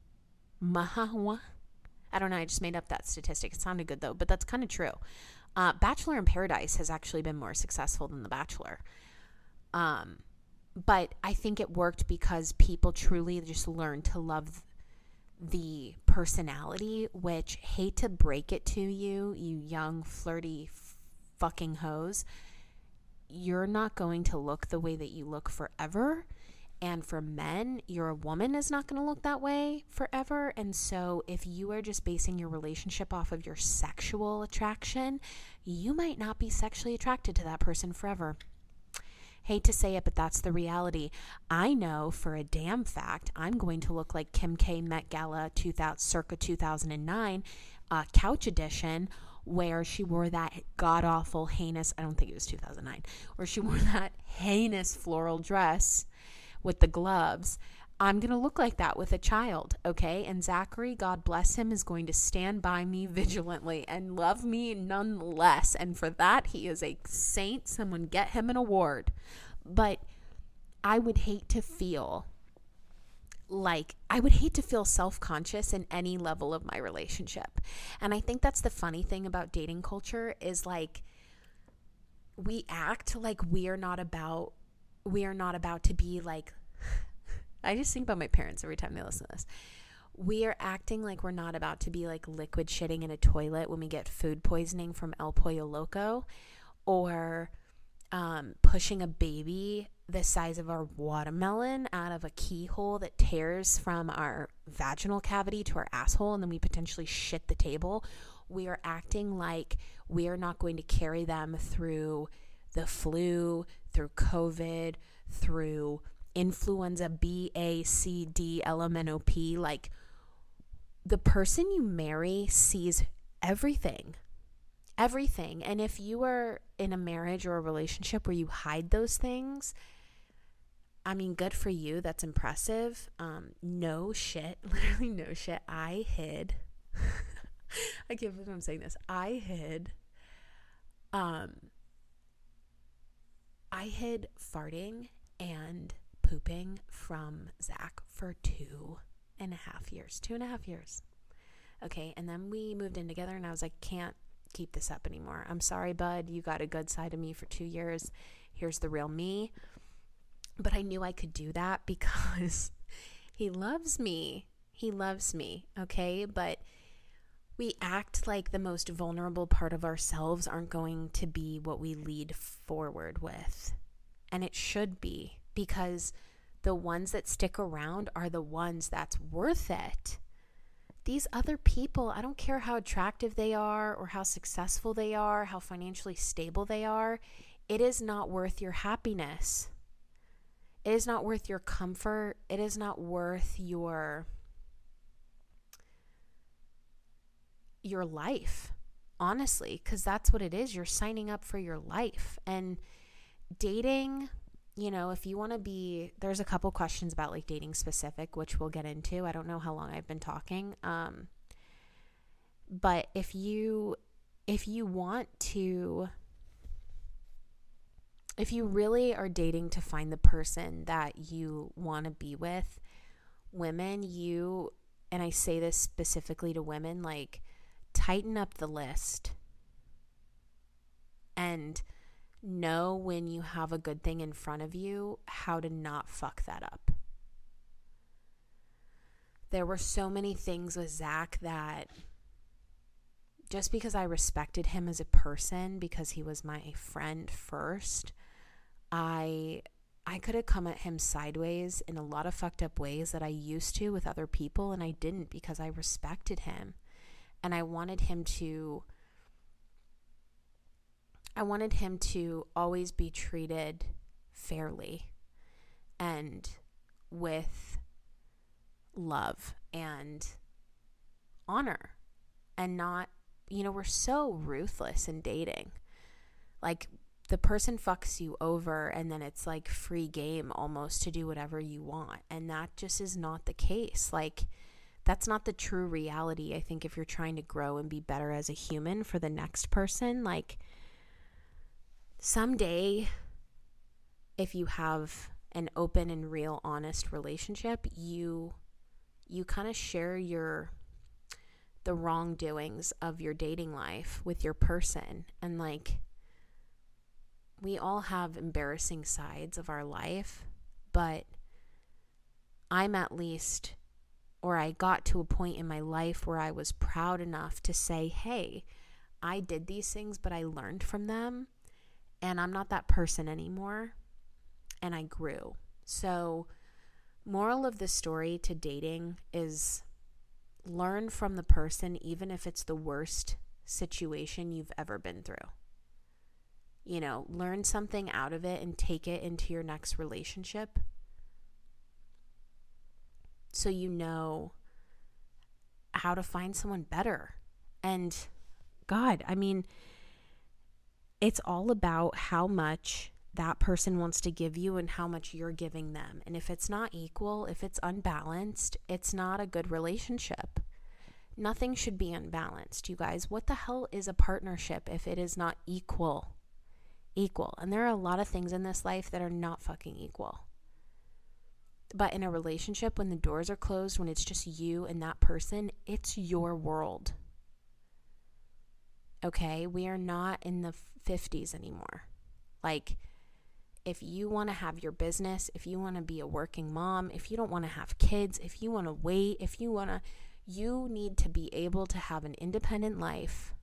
I don't know, I just made up that statistic. It sounded good though, but that's kind of true. Bachelor in Paradise has actually been more successful than The Bachelor. But I think it worked because people truly just learned to love the personality, which, hate to break it to you, you young, flirty fucking hoes, you're not going to look the way that you look forever. And for men, your woman is not going to look that way forever. And so if you are just basing your relationship off of your sexual attraction, you might not be sexually attracted to that person forever. Hate to say it, but that's the reality. I know for a damn fact I'm going to look like Kim K Met Gala circa 2009 couch edition, where she wore that god-awful, heinous, I don't think it was 2009, where she wore that heinous floral dress with the gloves. I'm going to look like that with a child, okay? And Zachary, God bless him, is going to stand by me vigilantly and love me nonetheless. And for that, he is a saint. Someone get him an award. But I would hate to feel self-conscious in any level of my relationship. And I think that's the funny thing about dating culture is, like, we act like we are not about to be like I just think about my parents every time they listen to this. We are acting like we're not about to be like liquid shitting in a toilet when we get food poisoning from El Pollo Loco, or pushing a baby the size of our watermelon out of a keyhole that tears from our vaginal cavity to our asshole, and then we potentially shit the table. We are acting like we are not going to carry them through the flu, through COVID, through influenza B, A, C, D, LMNOP. Like, the person you marry sees everything. Everything. And if you are in a marriage or a relationship where you hide those things, I mean, good for you. That's impressive. No shit. Literally no shit. I hid. I can't believe I'm saying this. I hid farting and pooping from Zach for 2.5 years. 2.5 years. Okay, and then we moved in together, and I was like, can't keep this up anymore. I'm sorry, bud. You got a good side of me for 2 years. Here's the real me. But I knew I could do that because he loves me. He loves me, okay? But we act like the most vulnerable part of ourselves aren't going to be what we lead forward with. And it should be, because the ones that stick around are the ones that's worth it. These other people, I don't care how attractive they are or how successful they are, how financially stable they are, it is not worth your happiness. It is not worth your comfort. It is not worth your life, honestly, because that's what it is. You're signing up for your life. And dating, you know, if you want to be, there's a couple questions about like dating specific, which we'll get into. I don't know how long I've been talking. But if you want to, if you really are dating to find the person that you want to be with, women, and I say this specifically to women, like, tighten up the list and know when you have a good thing in front of you, how to not fuck that up. There were so many things with Zach that just because I respected him as a person, because he was my friend first, I could have come at him sideways in a lot of fucked up ways that I used to with other people, and I didn't, because I respected him. And I wanted him to always be treated fairly and with love and honor, and not, you know, we're so ruthless in dating. Like, the person fucks you over and then it's like free game almost to do whatever you want. And that just is not the case. Like, that's not the true reality. I think if you're trying to grow and be better as a human for the next person, like, someday, if you have an open and real, honest relationship, you kind of share the wrongdoings of your dating life with your person. And like, we all have embarrassing sides of our life, but I'm at least, or I got to a point in my life where I was proud enough to say, hey, I did these things, but I learned from them, and I'm not that person anymore, and I grew. So, moral of the story to dating is learn from the person, even if it's the worst situation you've ever been through. You know, learn something out of it and take it into your next relationship, so you know how to find someone better. And God, I mean, it's all about how much that person wants to give you and how much you're giving them. And if it's not equal, if it's unbalanced, it's not a good relationship. Nothing should be unbalanced, you guys. What the hell is a partnership if it is not equal? And there are a lot of things in this life that are not fucking equal. But in a relationship, when the doors are closed, when it's just you and that person, it's your world. Okay? We are not in the 50s anymore. Like, if you want to have your business, if you want to be a working mom, if you don't want to have kids, if you want to wait, you need to be able to have an independent life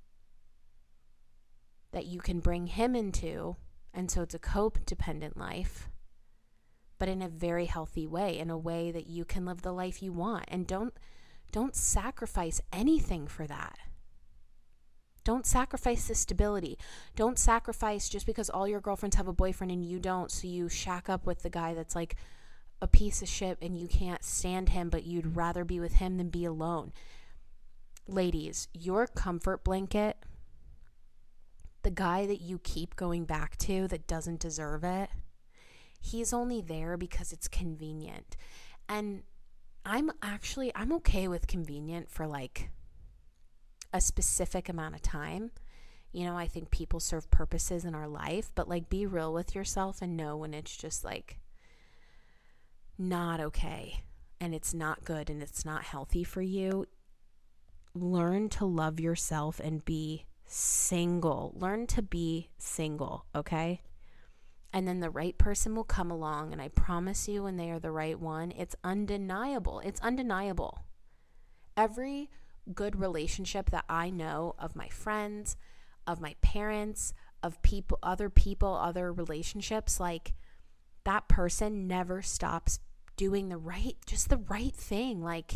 that you can bring him into. And so it's a codependent life, but in a very healthy way, in a way that you can live the life you want. And don't sacrifice anything for that. Don't sacrifice the stability. Don't sacrifice just because all your girlfriends have a boyfriend and you don't, so you shack up with the guy that's like a piece of shit and you can't stand him, but you'd rather be with him than be alone. Ladies, your comfort blanket, the guy that you keep going back to that doesn't deserve it, he's only there because it's convenient. And I'm okay with convenient for like a specific amount of time. You know, I think people serve purposes in our life, but like be real with yourself and know when it's just like not okay and it's not good and it's not healthy for you. Learn to love yourself and be single. Learn to be single, okay? And then the right person will come along, and I promise you when they are the right one, it's undeniable. It's undeniable. Every good relationship that I know of my friends, of my parents, of people, other relationships, like that person never stops doing the right thing. Like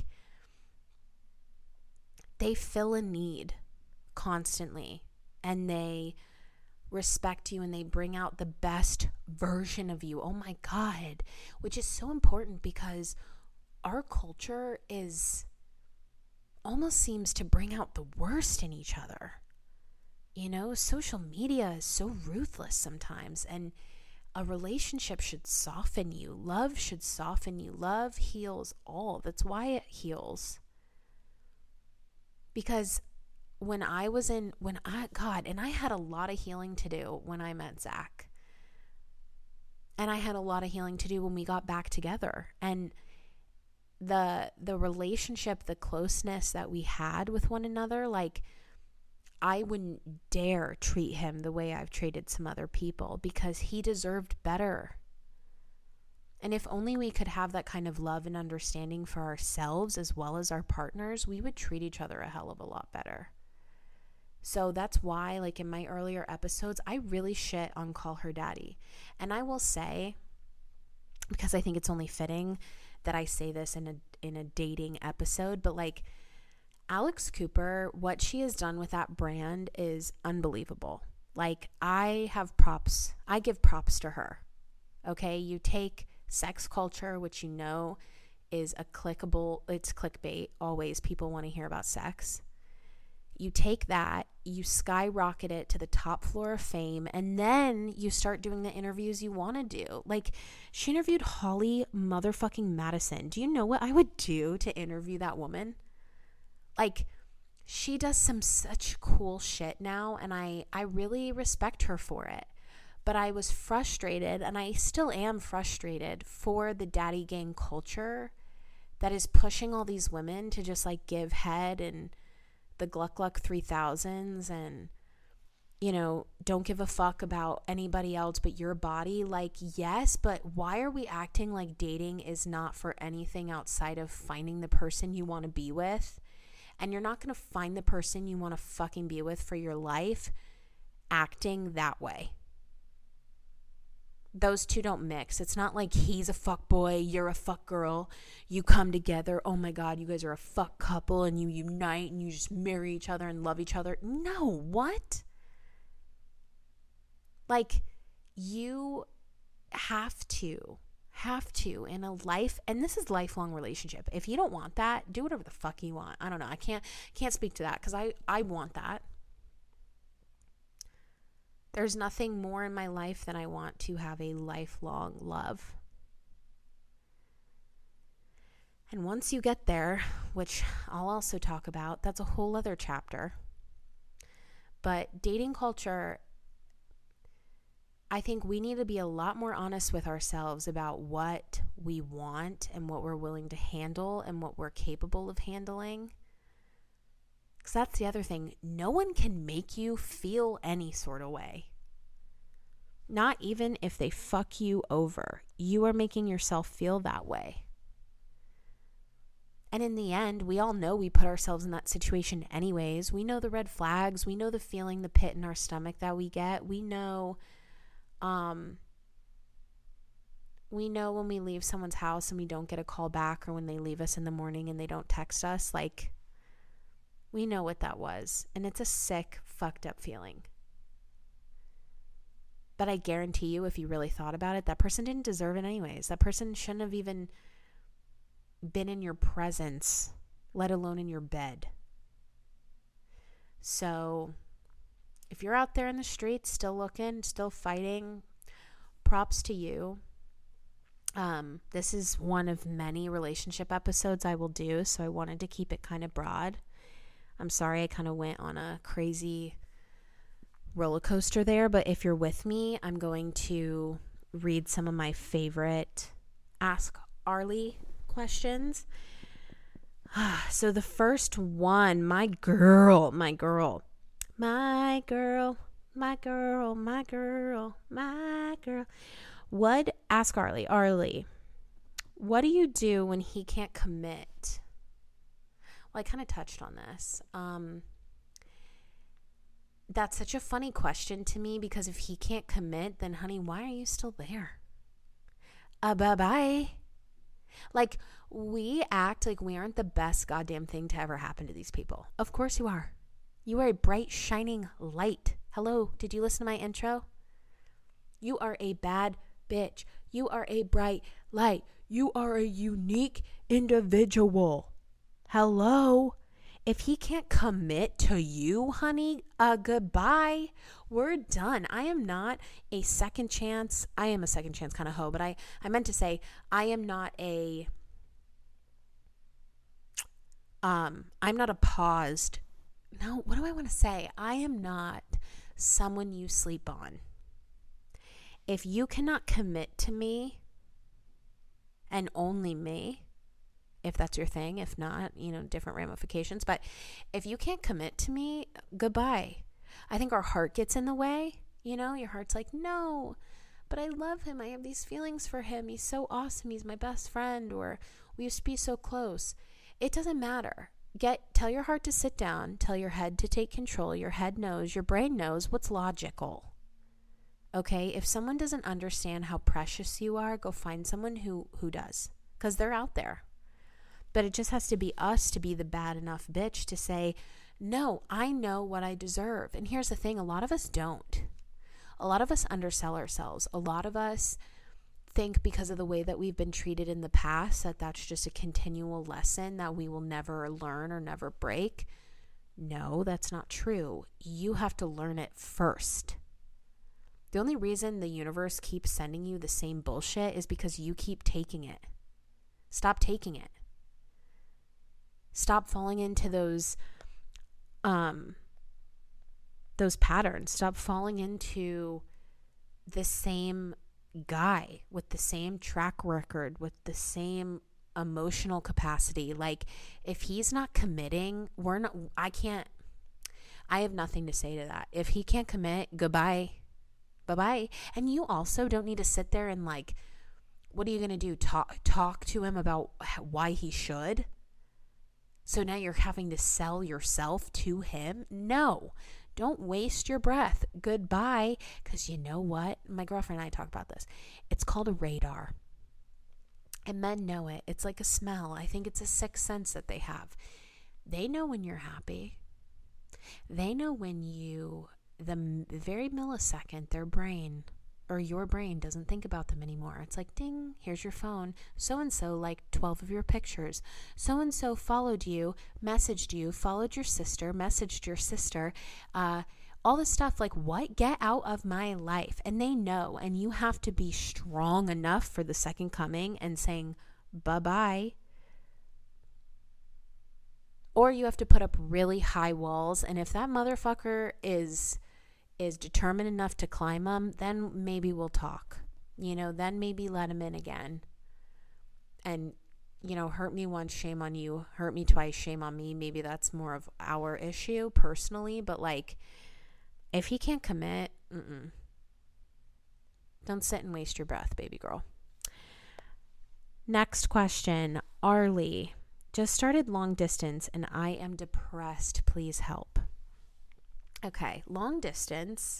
they fill a need constantly and they respect you and they bring out the best version of you. Oh my God, which is so important because our culture almost seems to bring out the worst in each other. You know, social media is so ruthless sometimes, and a relationship should soften you. Love should soften you. Love heals all. That's why it heals. Because and I had a lot of healing to do when I met Zach. And I had a lot of healing to do when we got back together. And the relationship, the closeness that we had with one another, like I wouldn't dare treat him the way I've treated some other people because he deserved better. And if only we could have that kind of love and understanding for ourselves as well as our partners, we would treat each other a hell of a lot better. So that's why, like in my earlier episodes, I really shit on Call Her Daddy. And I will say, because I think it's only fitting that I say this in a dating episode, but like Alex Cooper, what she has done with that brand is unbelievable. Like I give props to her. Okay, you take sex culture, which you know is it's clickbait. Always people want to hear about sex. You take that, you skyrocket it to the top floor of fame, and then you start doing the interviews you want to do. Like, she interviewed Holly motherfucking Madison. Do you know what I would do to interview that woman? Like, she does some such cool shit now, and I really respect her for it. But I was frustrated, and I still am frustrated for the daddy gang culture that is pushing all these women to just, like, give head and the Gluck Gluck 3000s and, you know, don't give a fuck about anybody else but your body. Like, yes, but why are we acting like dating is not for anything outside of finding the person you want to be with? And you're not going to find the person you want to fucking be with for your life acting that way. Those two don't mix. It's not like he's a fuck boy, you're a fuck girl, you come together, oh my God, you guys are a fuck couple and you unite and you just marry each other and love each other. No, what? Like, you have to in a life, and this is lifelong relationship. If you don't want that, do whatever the fuck you want. I don't know. I can't speak to that because I want that. There's nothing more in my life than I want to have a lifelong love. And once you get there, which I'll also talk about, that's a whole other chapter. But dating culture, I think we need to be a lot more honest with ourselves about what we want and what we're willing to handle and what we're capable of handling. Because that's the other thing. No one can make you feel any sort of way. Not even if they fuck you over. You are making yourself feel that way. And in the end, we all know we put ourselves in that situation anyways. We know the red flags. We know the feeling, the pit in our stomach that we get. We know when we leave someone's house and we don't get a call back, or when they leave us in the morning and they don't text us. Like, we know what that was. And it's a sick, fucked up feeling. But I guarantee you, if you really thought about it, that person didn't deserve it anyways. That person shouldn't have even been in your presence, let alone in your bed. So if you're out there in the streets still looking, still fighting, props to you. This is one of many relationship episodes I will do, so I wanted to keep it kind of broad. I'm sorry I kind of went on a crazy roller coaster there, but if you're with me, I'm going to read some of my favorite Ask Arlie questions. So the first one, my girl. Ask Arlie, what do you do when he can't commit? Well, I kind of touched on this. That's such a funny question to me, because if he can't commit, then honey, why are you still there? Bye-bye. Like, we act like we aren't the best goddamn thing to ever happen to these people. Of course you are. You are a bright, shining light. Hello, did you listen to my intro? You are a bad bitch. You are a bright light. You are a unique individual. Hello. If he can't commit to you, honey, goodbye. We're done. I am not a second chance. I am a second chance kind of hoe, but I meant to say I am not a I'm not a paused. No, what do I want to say? I am not someone you sleep on. If you cannot commit to me, and only me, if that's your thing, if not, different ramifications. But if you can't commit to me, goodbye. I think our heart gets in the way. Your heart's like, no, but I love him. I have these feelings for him. He's so awesome. He's my best friend, or we used to be so close. It doesn't matter. Tell your heart to sit down. Tell your head to take control. Your head knows, your brain knows what's logical. Okay? If someone doesn't understand how precious you are, go find someone who does, because they're out there. But it just has to be us to be the bad enough bitch to say, no, I know what I deserve. And here's the thing, a lot of us don't. A lot of us undersell ourselves. A lot of us think because of the way that we've been treated in the past that that's just a continual lesson that we will never learn or never break. No, that's not true. You have to learn it first. The only reason the universe keeps sending you the same bullshit is because you keep taking it. Stop taking it. Stop falling into those patterns. Stop falling into the same guy with the same track record, with the same emotional capacity. Like, if he's not committing, I have nothing to say to that. If he can't commit, goodbye. Bye-bye. And you also don't need to sit there and what are you going to do? Talk to him about why he should? So now you're having to sell yourself to him? No. Don't waste your breath. Goodbye. Because you know what? My girlfriend and I talk about this. It's called a radar. And men know it. It's like a smell. I think it's a sixth sense that they have. They know when you're happy. They know when the very millisecond, their brain or your brain doesn't think about them anymore. It's like, ding, here's your phone. So-and-so liked 12 of your pictures. So-and-so followed you, messaged you, followed your sister, messaged your sister, all this stuff. Like, what? Get out of my life. And they know, and you have to be strong enough for the second coming and saying, bye-bye. Or you have to put up really high walls, and if that motherfucker is determined enough to climb them, then maybe we'll talk. Then maybe let him in again. And, hurt me once, shame on you. Hurt me twice, shame on me. Maybe that's more of our issue personally. But, if he can't commit, Don't sit and waste your breath, baby girl. Next question. Arlie, just started long distance and I am depressed. Please help. Okay, long distance.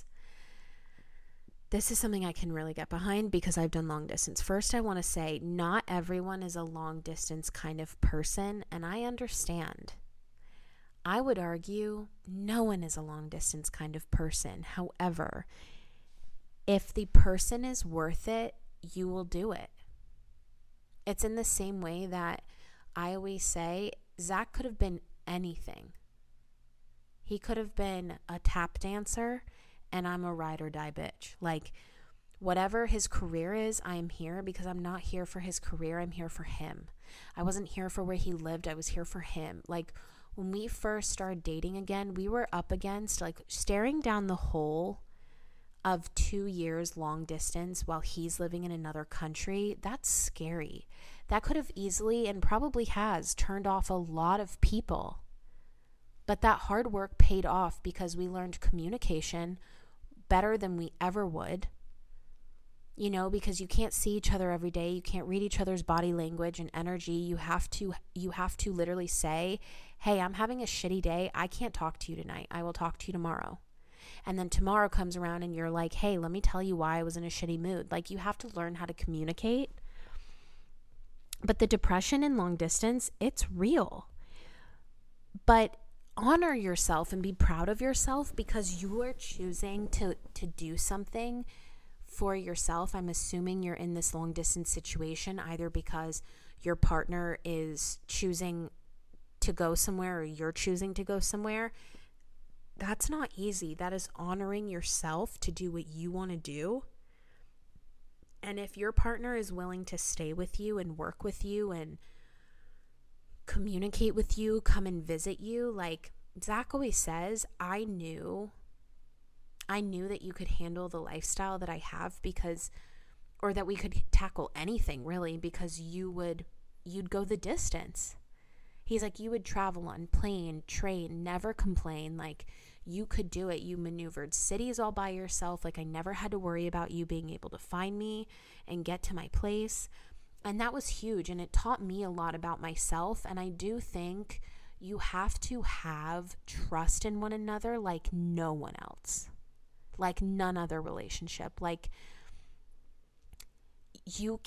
This is something I can really get behind because I've done long distance. First, I want to say not everyone is a long distance kind of person, and I understand. I would argue no one is a long distance kind of person. However, if the person is worth it, you will do it. It's in the same way that I always say, Zach could have been anything. He could have been a tap dancer, and I'm a ride or die bitch. Like, whatever his career is, I am here because I'm not here for his career. I'm here for him. I wasn't here for where he lived. I was here for him. Like, when we first started dating again, we were up against, like, staring down the hole of 2 years long distance while he's living in another country. That's scary. That could have easily and probably has turned off a lot of people. But that hard work paid off because we learned communication better than we ever would. You know, because you can't see each other every day. You can't read each other's body language and energy. You have to literally say, hey, I'm having a shitty day. I can't talk to you tonight. I will talk to you tomorrow. And then tomorrow comes around and you're like, hey, let me tell you why I was in a shitty mood. Like, you have to learn how to communicate. But the depression in long distance, it's real. But honor yourself and be proud of yourself because you are choosing to do something for yourself. I'm assuming you're in this long distance situation either because your partner is choosing to go somewhere or you're choosing to go somewhere. That's not easy. That is honoring yourself to do what you want to do. And if your partner is willing to stay with you and work with you and communicate with you, come and visit you, like Zach always says, I knew that you could handle the lifestyle that I have because, or that we could tackle anything really because you'd go the distance. He's like, you would travel on plane, train, never complain. Like, you could do it. You maneuvered cities all by yourself. Like, I never had to worry about you being able to find me and get to my place. And that was huge. And it taught me a lot about myself. And I do think you have to have trust in one another like no one else. Like none other relationship. Like, you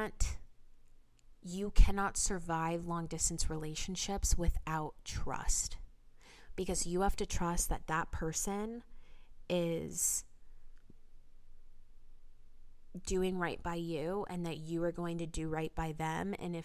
cannot survive long distance relationships without trust, because you have to trust that that person is doing right by you and that you are going to do right by them. And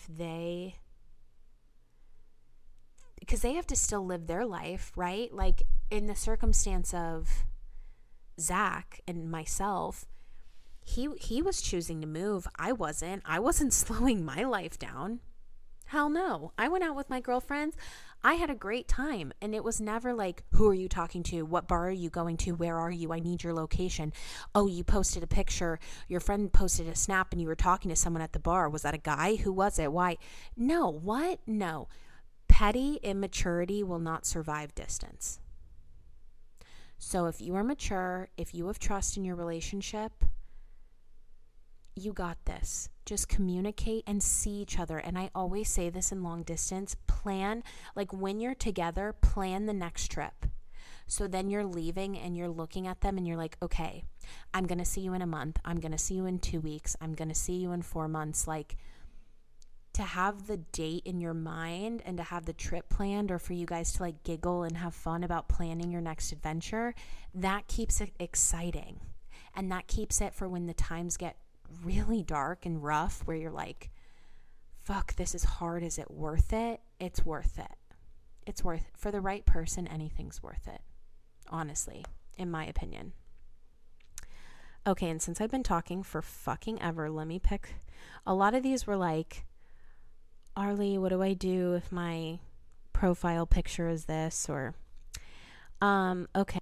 because they have to still live their life, right? Like in the circumstance of Zach and myself, he was choosing to move. I wasn't slowing my life down. Hell no. I went out with my girlfriends. I had a great time. And it was never like, who are you talking to? What bar are you going to? Where are you? I need your location. Oh, you posted a picture. Your friend posted a snap and you were talking to someone at the bar. Was that a guy? Who was it? Why? No. What? No. Petty immaturity will not survive distance. So if you are mature, if you have trust in your relationship, you got this. Just communicate and see each other. And I always say this in long distance, plan, like when you're together, plan the next trip. So then you're leaving and you're looking at them and you're like, okay, I'm going to see you in a month. I'm going to see you in 2 weeks. I'm going to see you in 4 months. Like, to have the date in your mind and to have the trip planned, or for you guys to like giggle and have fun about planning your next adventure, that keeps it exciting. And that keeps it for when the times get really dark and rough where you're like, fuck, this is hard. Is it worth it? It's worth it. It's worth it. For the right person, anything's worth it. Honestly, in my opinion. Okay, and since I've been talking for fucking ever, let me pick. A lot of these were like, Arlie, what do I do if my profile picture is this? Or, okay.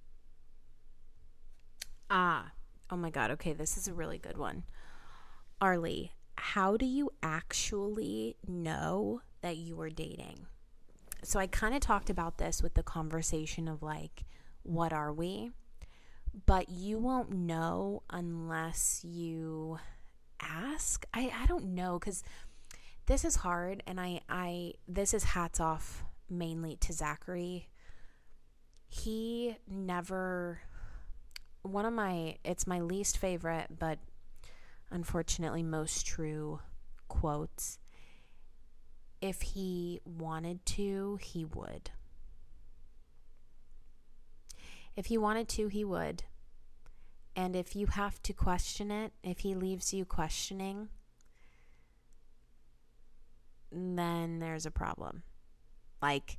Oh my God. Okay, this is a really good one. Arlie, how do you actually know that you are dating? So I kind of talked about this with the conversation of like, what are we? but you won't know unless you ask. I don't know, because this is hard, and this is hats off mainly to Zachary. He never, it's my least favorite, but unfortunately most true quotes. If he wanted to, he would. If he wanted to, he would. And if you have to question it, if he leaves you questioning, then there's a problem. Like,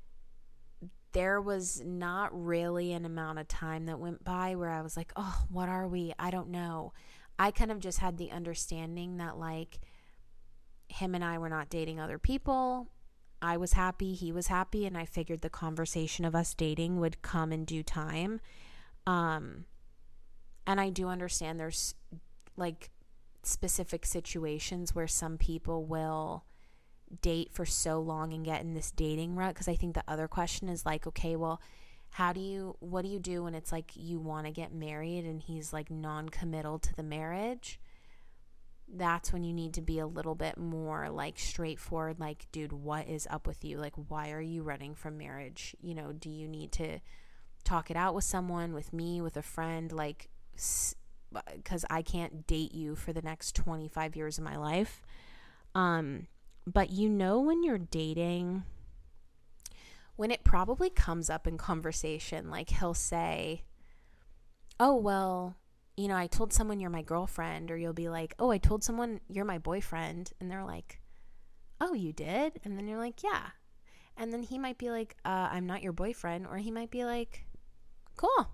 there was not really an amount of time that went by where I was like, oh, what are we? I don't know. I kind of just had the understanding that, like, him and I were not dating other people. I was happy, he was happy, and I figured the conversation of us dating would come in due time. And I do understand there's, like, specific situations where some people will date for so long and get in this dating rut, because I think the other question is like, okay, well, what do you do when it's like you want to get married and he's like non-committal to the marriage? That's when you need to be a little bit more like straightforward, like, dude, what is up with you? Like, why are you running from marriage? You know, do you need to talk it out with someone, with me, with a friend? Like, because I can't date you for the next 25 years of my life. But you know, when you're dating, when it probably comes up in conversation, like he'll say, oh, well, you know, I told someone you're my girlfriend, or you'll be like, oh, I told someone you're my boyfriend. And they're like, oh, you did? And then you're like, yeah. And then he might be like, I'm not your boyfriend. Or he might be like, cool.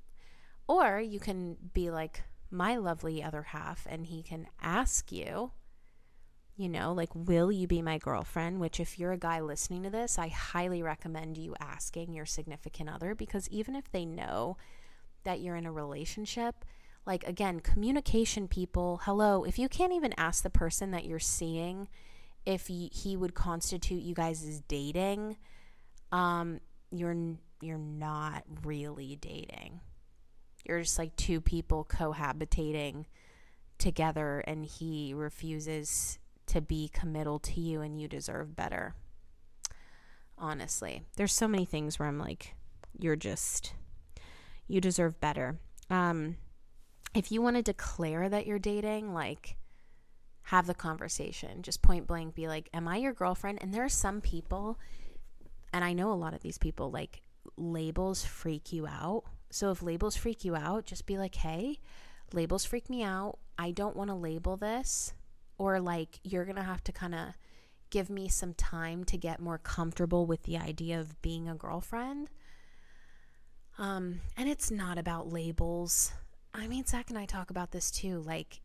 Or you can be like my lovely other half, and he can ask you, you know, like, will you be my girlfriend? Which, if you're a guy listening to this, I highly recommend you asking your significant other, because even if they know that you're in a relationship, like, again, communication, people, hello, if you can't even ask the person that you're seeing if he would constitute you guys as dating, you're not really dating. You're just like two people cohabitating together, and he refuses to be committal to you, and you deserve better. Honestly, there's so many things where I'm like, you deserve better. If you want to declare that you're dating, like, have the conversation. Just point blank, be like, am I your girlfriend? And there are some people, and I know a lot of these people, like, labels freak you out. So if labels freak you out, just be like, hey, labels freak me out. I don't want to label this. Or, like, you're going to have to kind of give me some time to get more comfortable with the idea of being a girlfriend. And it's not about labels. I mean, Zach and I talk about this too. Like,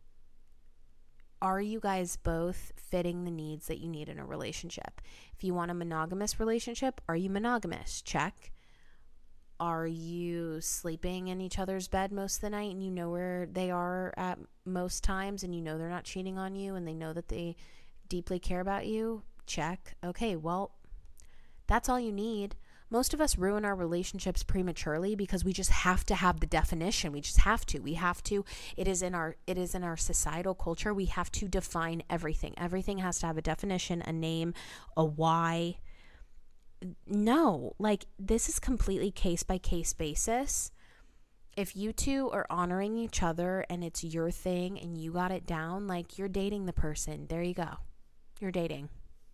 are you guys both fitting the needs that you need in a relationship? If you want a monogamous relationship, are you monogamous? Check. Are you sleeping in each other's bed most of the night, and you know where they are at most times, and you know they're not cheating on you, and they know that they deeply care about you? Check. Okay, well, that's all you need. Most of us ruin our relationships prematurely because we just have to have the definition. We just have to. It is in our societal culture. We have to define everything. Everything has to have a definition, a name, a why. No, like, this is completely case by case basis. If you two are honoring each other and it's your thing and you got it down, like, you're dating the person. There you go. You're dating.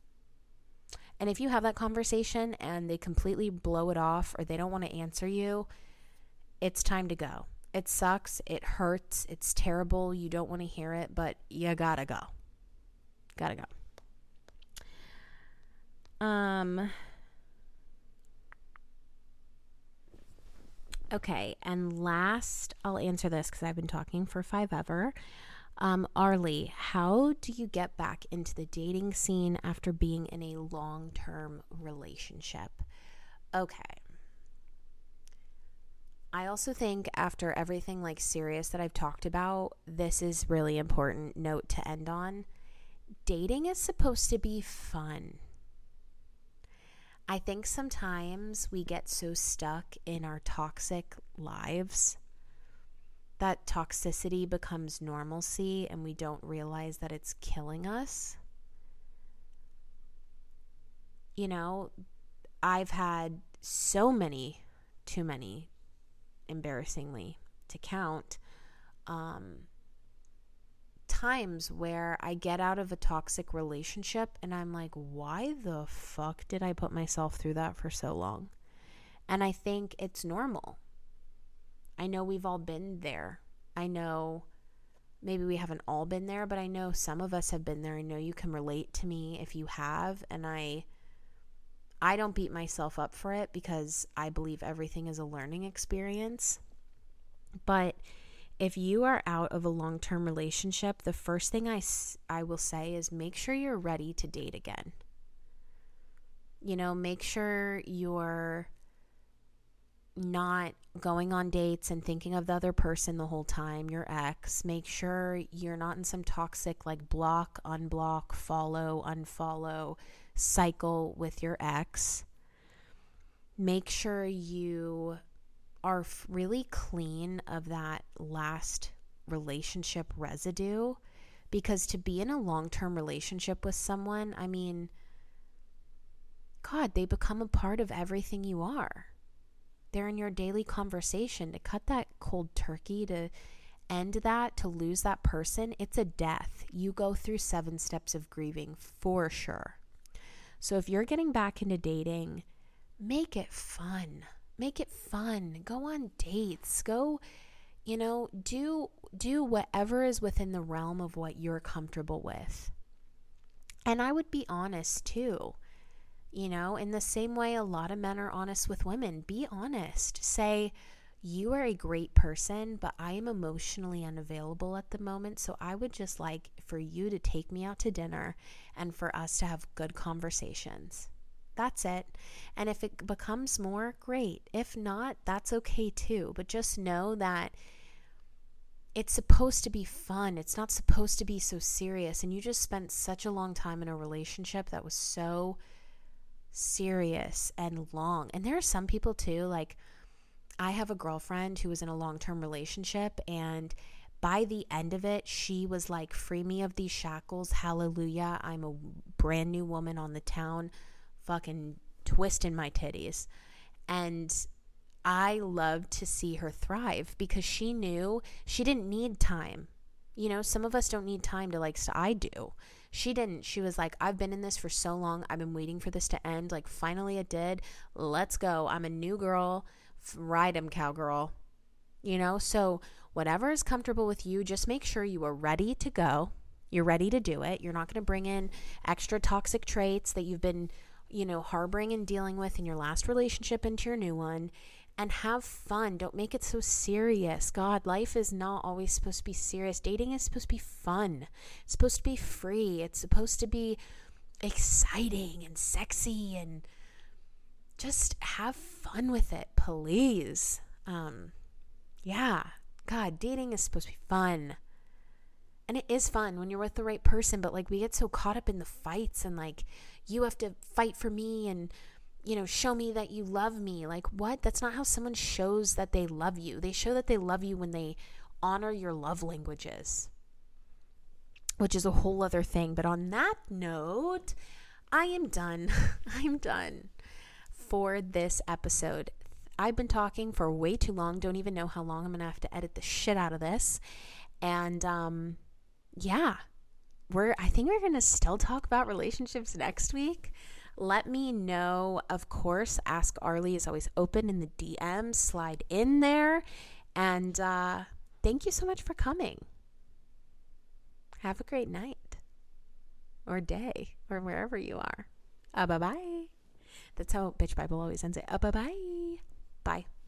And if you have that conversation and they completely blow it off, or they don't want to answer you, it's time to go. It sucks. It hurts. It's terrible. You don't want to hear it, but you gotta go. Gotta go. Okay, and last, I'll answer this because I've been talking for forever. Arlie, how do you get back into the dating scene after being in a long-term relationship? Okay. I also think after everything, like, serious that I've talked about, this is really important note to end on. Dating is supposed to be fun. I think sometimes we get so stuck in our toxic lives that toxicity becomes normalcy and we don't realize that it's killing us. You know, I've had so many, too many, embarrassingly to count, times where I get out of a toxic relationship and I'm like, why the fuck did I put myself through that for so long? And I think it's normal. I know we've all been there. I know maybe we haven't all been there, but I know some of us have been there. I know you can relate to me if you have, and I don't beat myself up for it because I believe everything is a learning experience. But if you are out of a long-term relationship, the first thing I will say is make sure you're ready to date again. You know, make sure you're not going on dates and thinking of the other person the whole time, your ex. Make sure you're not in some toxic like block, unblock, follow, unfollow cycle with your ex. Make sure you are really clean of that last relationship residue, because to be in a long-term relationship with someone, I mean, God, they become a part of everything you are. They're in your daily conversation. To cut that cold turkey, to end that, to lose that person, it's a death. You go through 7 steps of grieving for sure. So if you're getting back into dating, make it fun. Make it fun. Go on dates. Go, you know, do whatever is within the realm of what you're comfortable with. And I would be honest too. You know, in the same way a lot of men are honest with women. Be honest. Say, you are a great person, but I am emotionally unavailable at the moment, so I would just like for you to take me out to dinner and for us to have good conversations. That's it. And if it becomes more, great. If not, that's okay too. But just know that it's supposed to be fun. It's not supposed to be so serious. And you just spent such a long time in a relationship that was so serious and long. And there are some people too, like I have a girlfriend who was in a long-term relationship, and by the end of it, she was like, free me of these shackles. Hallelujah. I'm a brand new woman on the town, fucking twisting my titties. And I loved to see her thrive because she knew she didn't need time. You know, some of us don't need time to I do. She didn't. She was like, I've been in this for so long. I've been waiting for this to end. Like, finally it did. Let's go. I'm a new girl. Ride 'em, cowgirl. You know, so whatever is comfortable with you, just make sure you are ready to go. You're ready to do it. You're not going to bring in extra toxic traits that you've been, you know, harboring and dealing with in your last relationship into your new one. And have fun. Don't make it so serious. God, life is not always supposed to be serious. Dating is supposed to be fun. It's supposed to be free. It's supposed to be exciting and sexy, and just have fun with it, please. Yeah. God, dating is supposed to be fun. And it is fun when you're with the right person, but we get so caught up in the fights and you have to fight for me and, you know, show me that you love me. What? That's not how someone shows that they love you. They show that they love you when they honor your love languages, which is a whole other thing. But on that note, I am done. I'm done for this episode. I've been talking for way too long. Don't even know how long. I'm going to have to edit the shit out of this. And, yeah, I think we're going to still talk about relationships next week. Let me know. Of course, Ask Arlie is always open in the DMs. Slide in there. And thank you so much for coming. Have a great night or day or wherever you are. Bye-bye. That's how Bitch Bible always ends it. Bye-bye. Bye.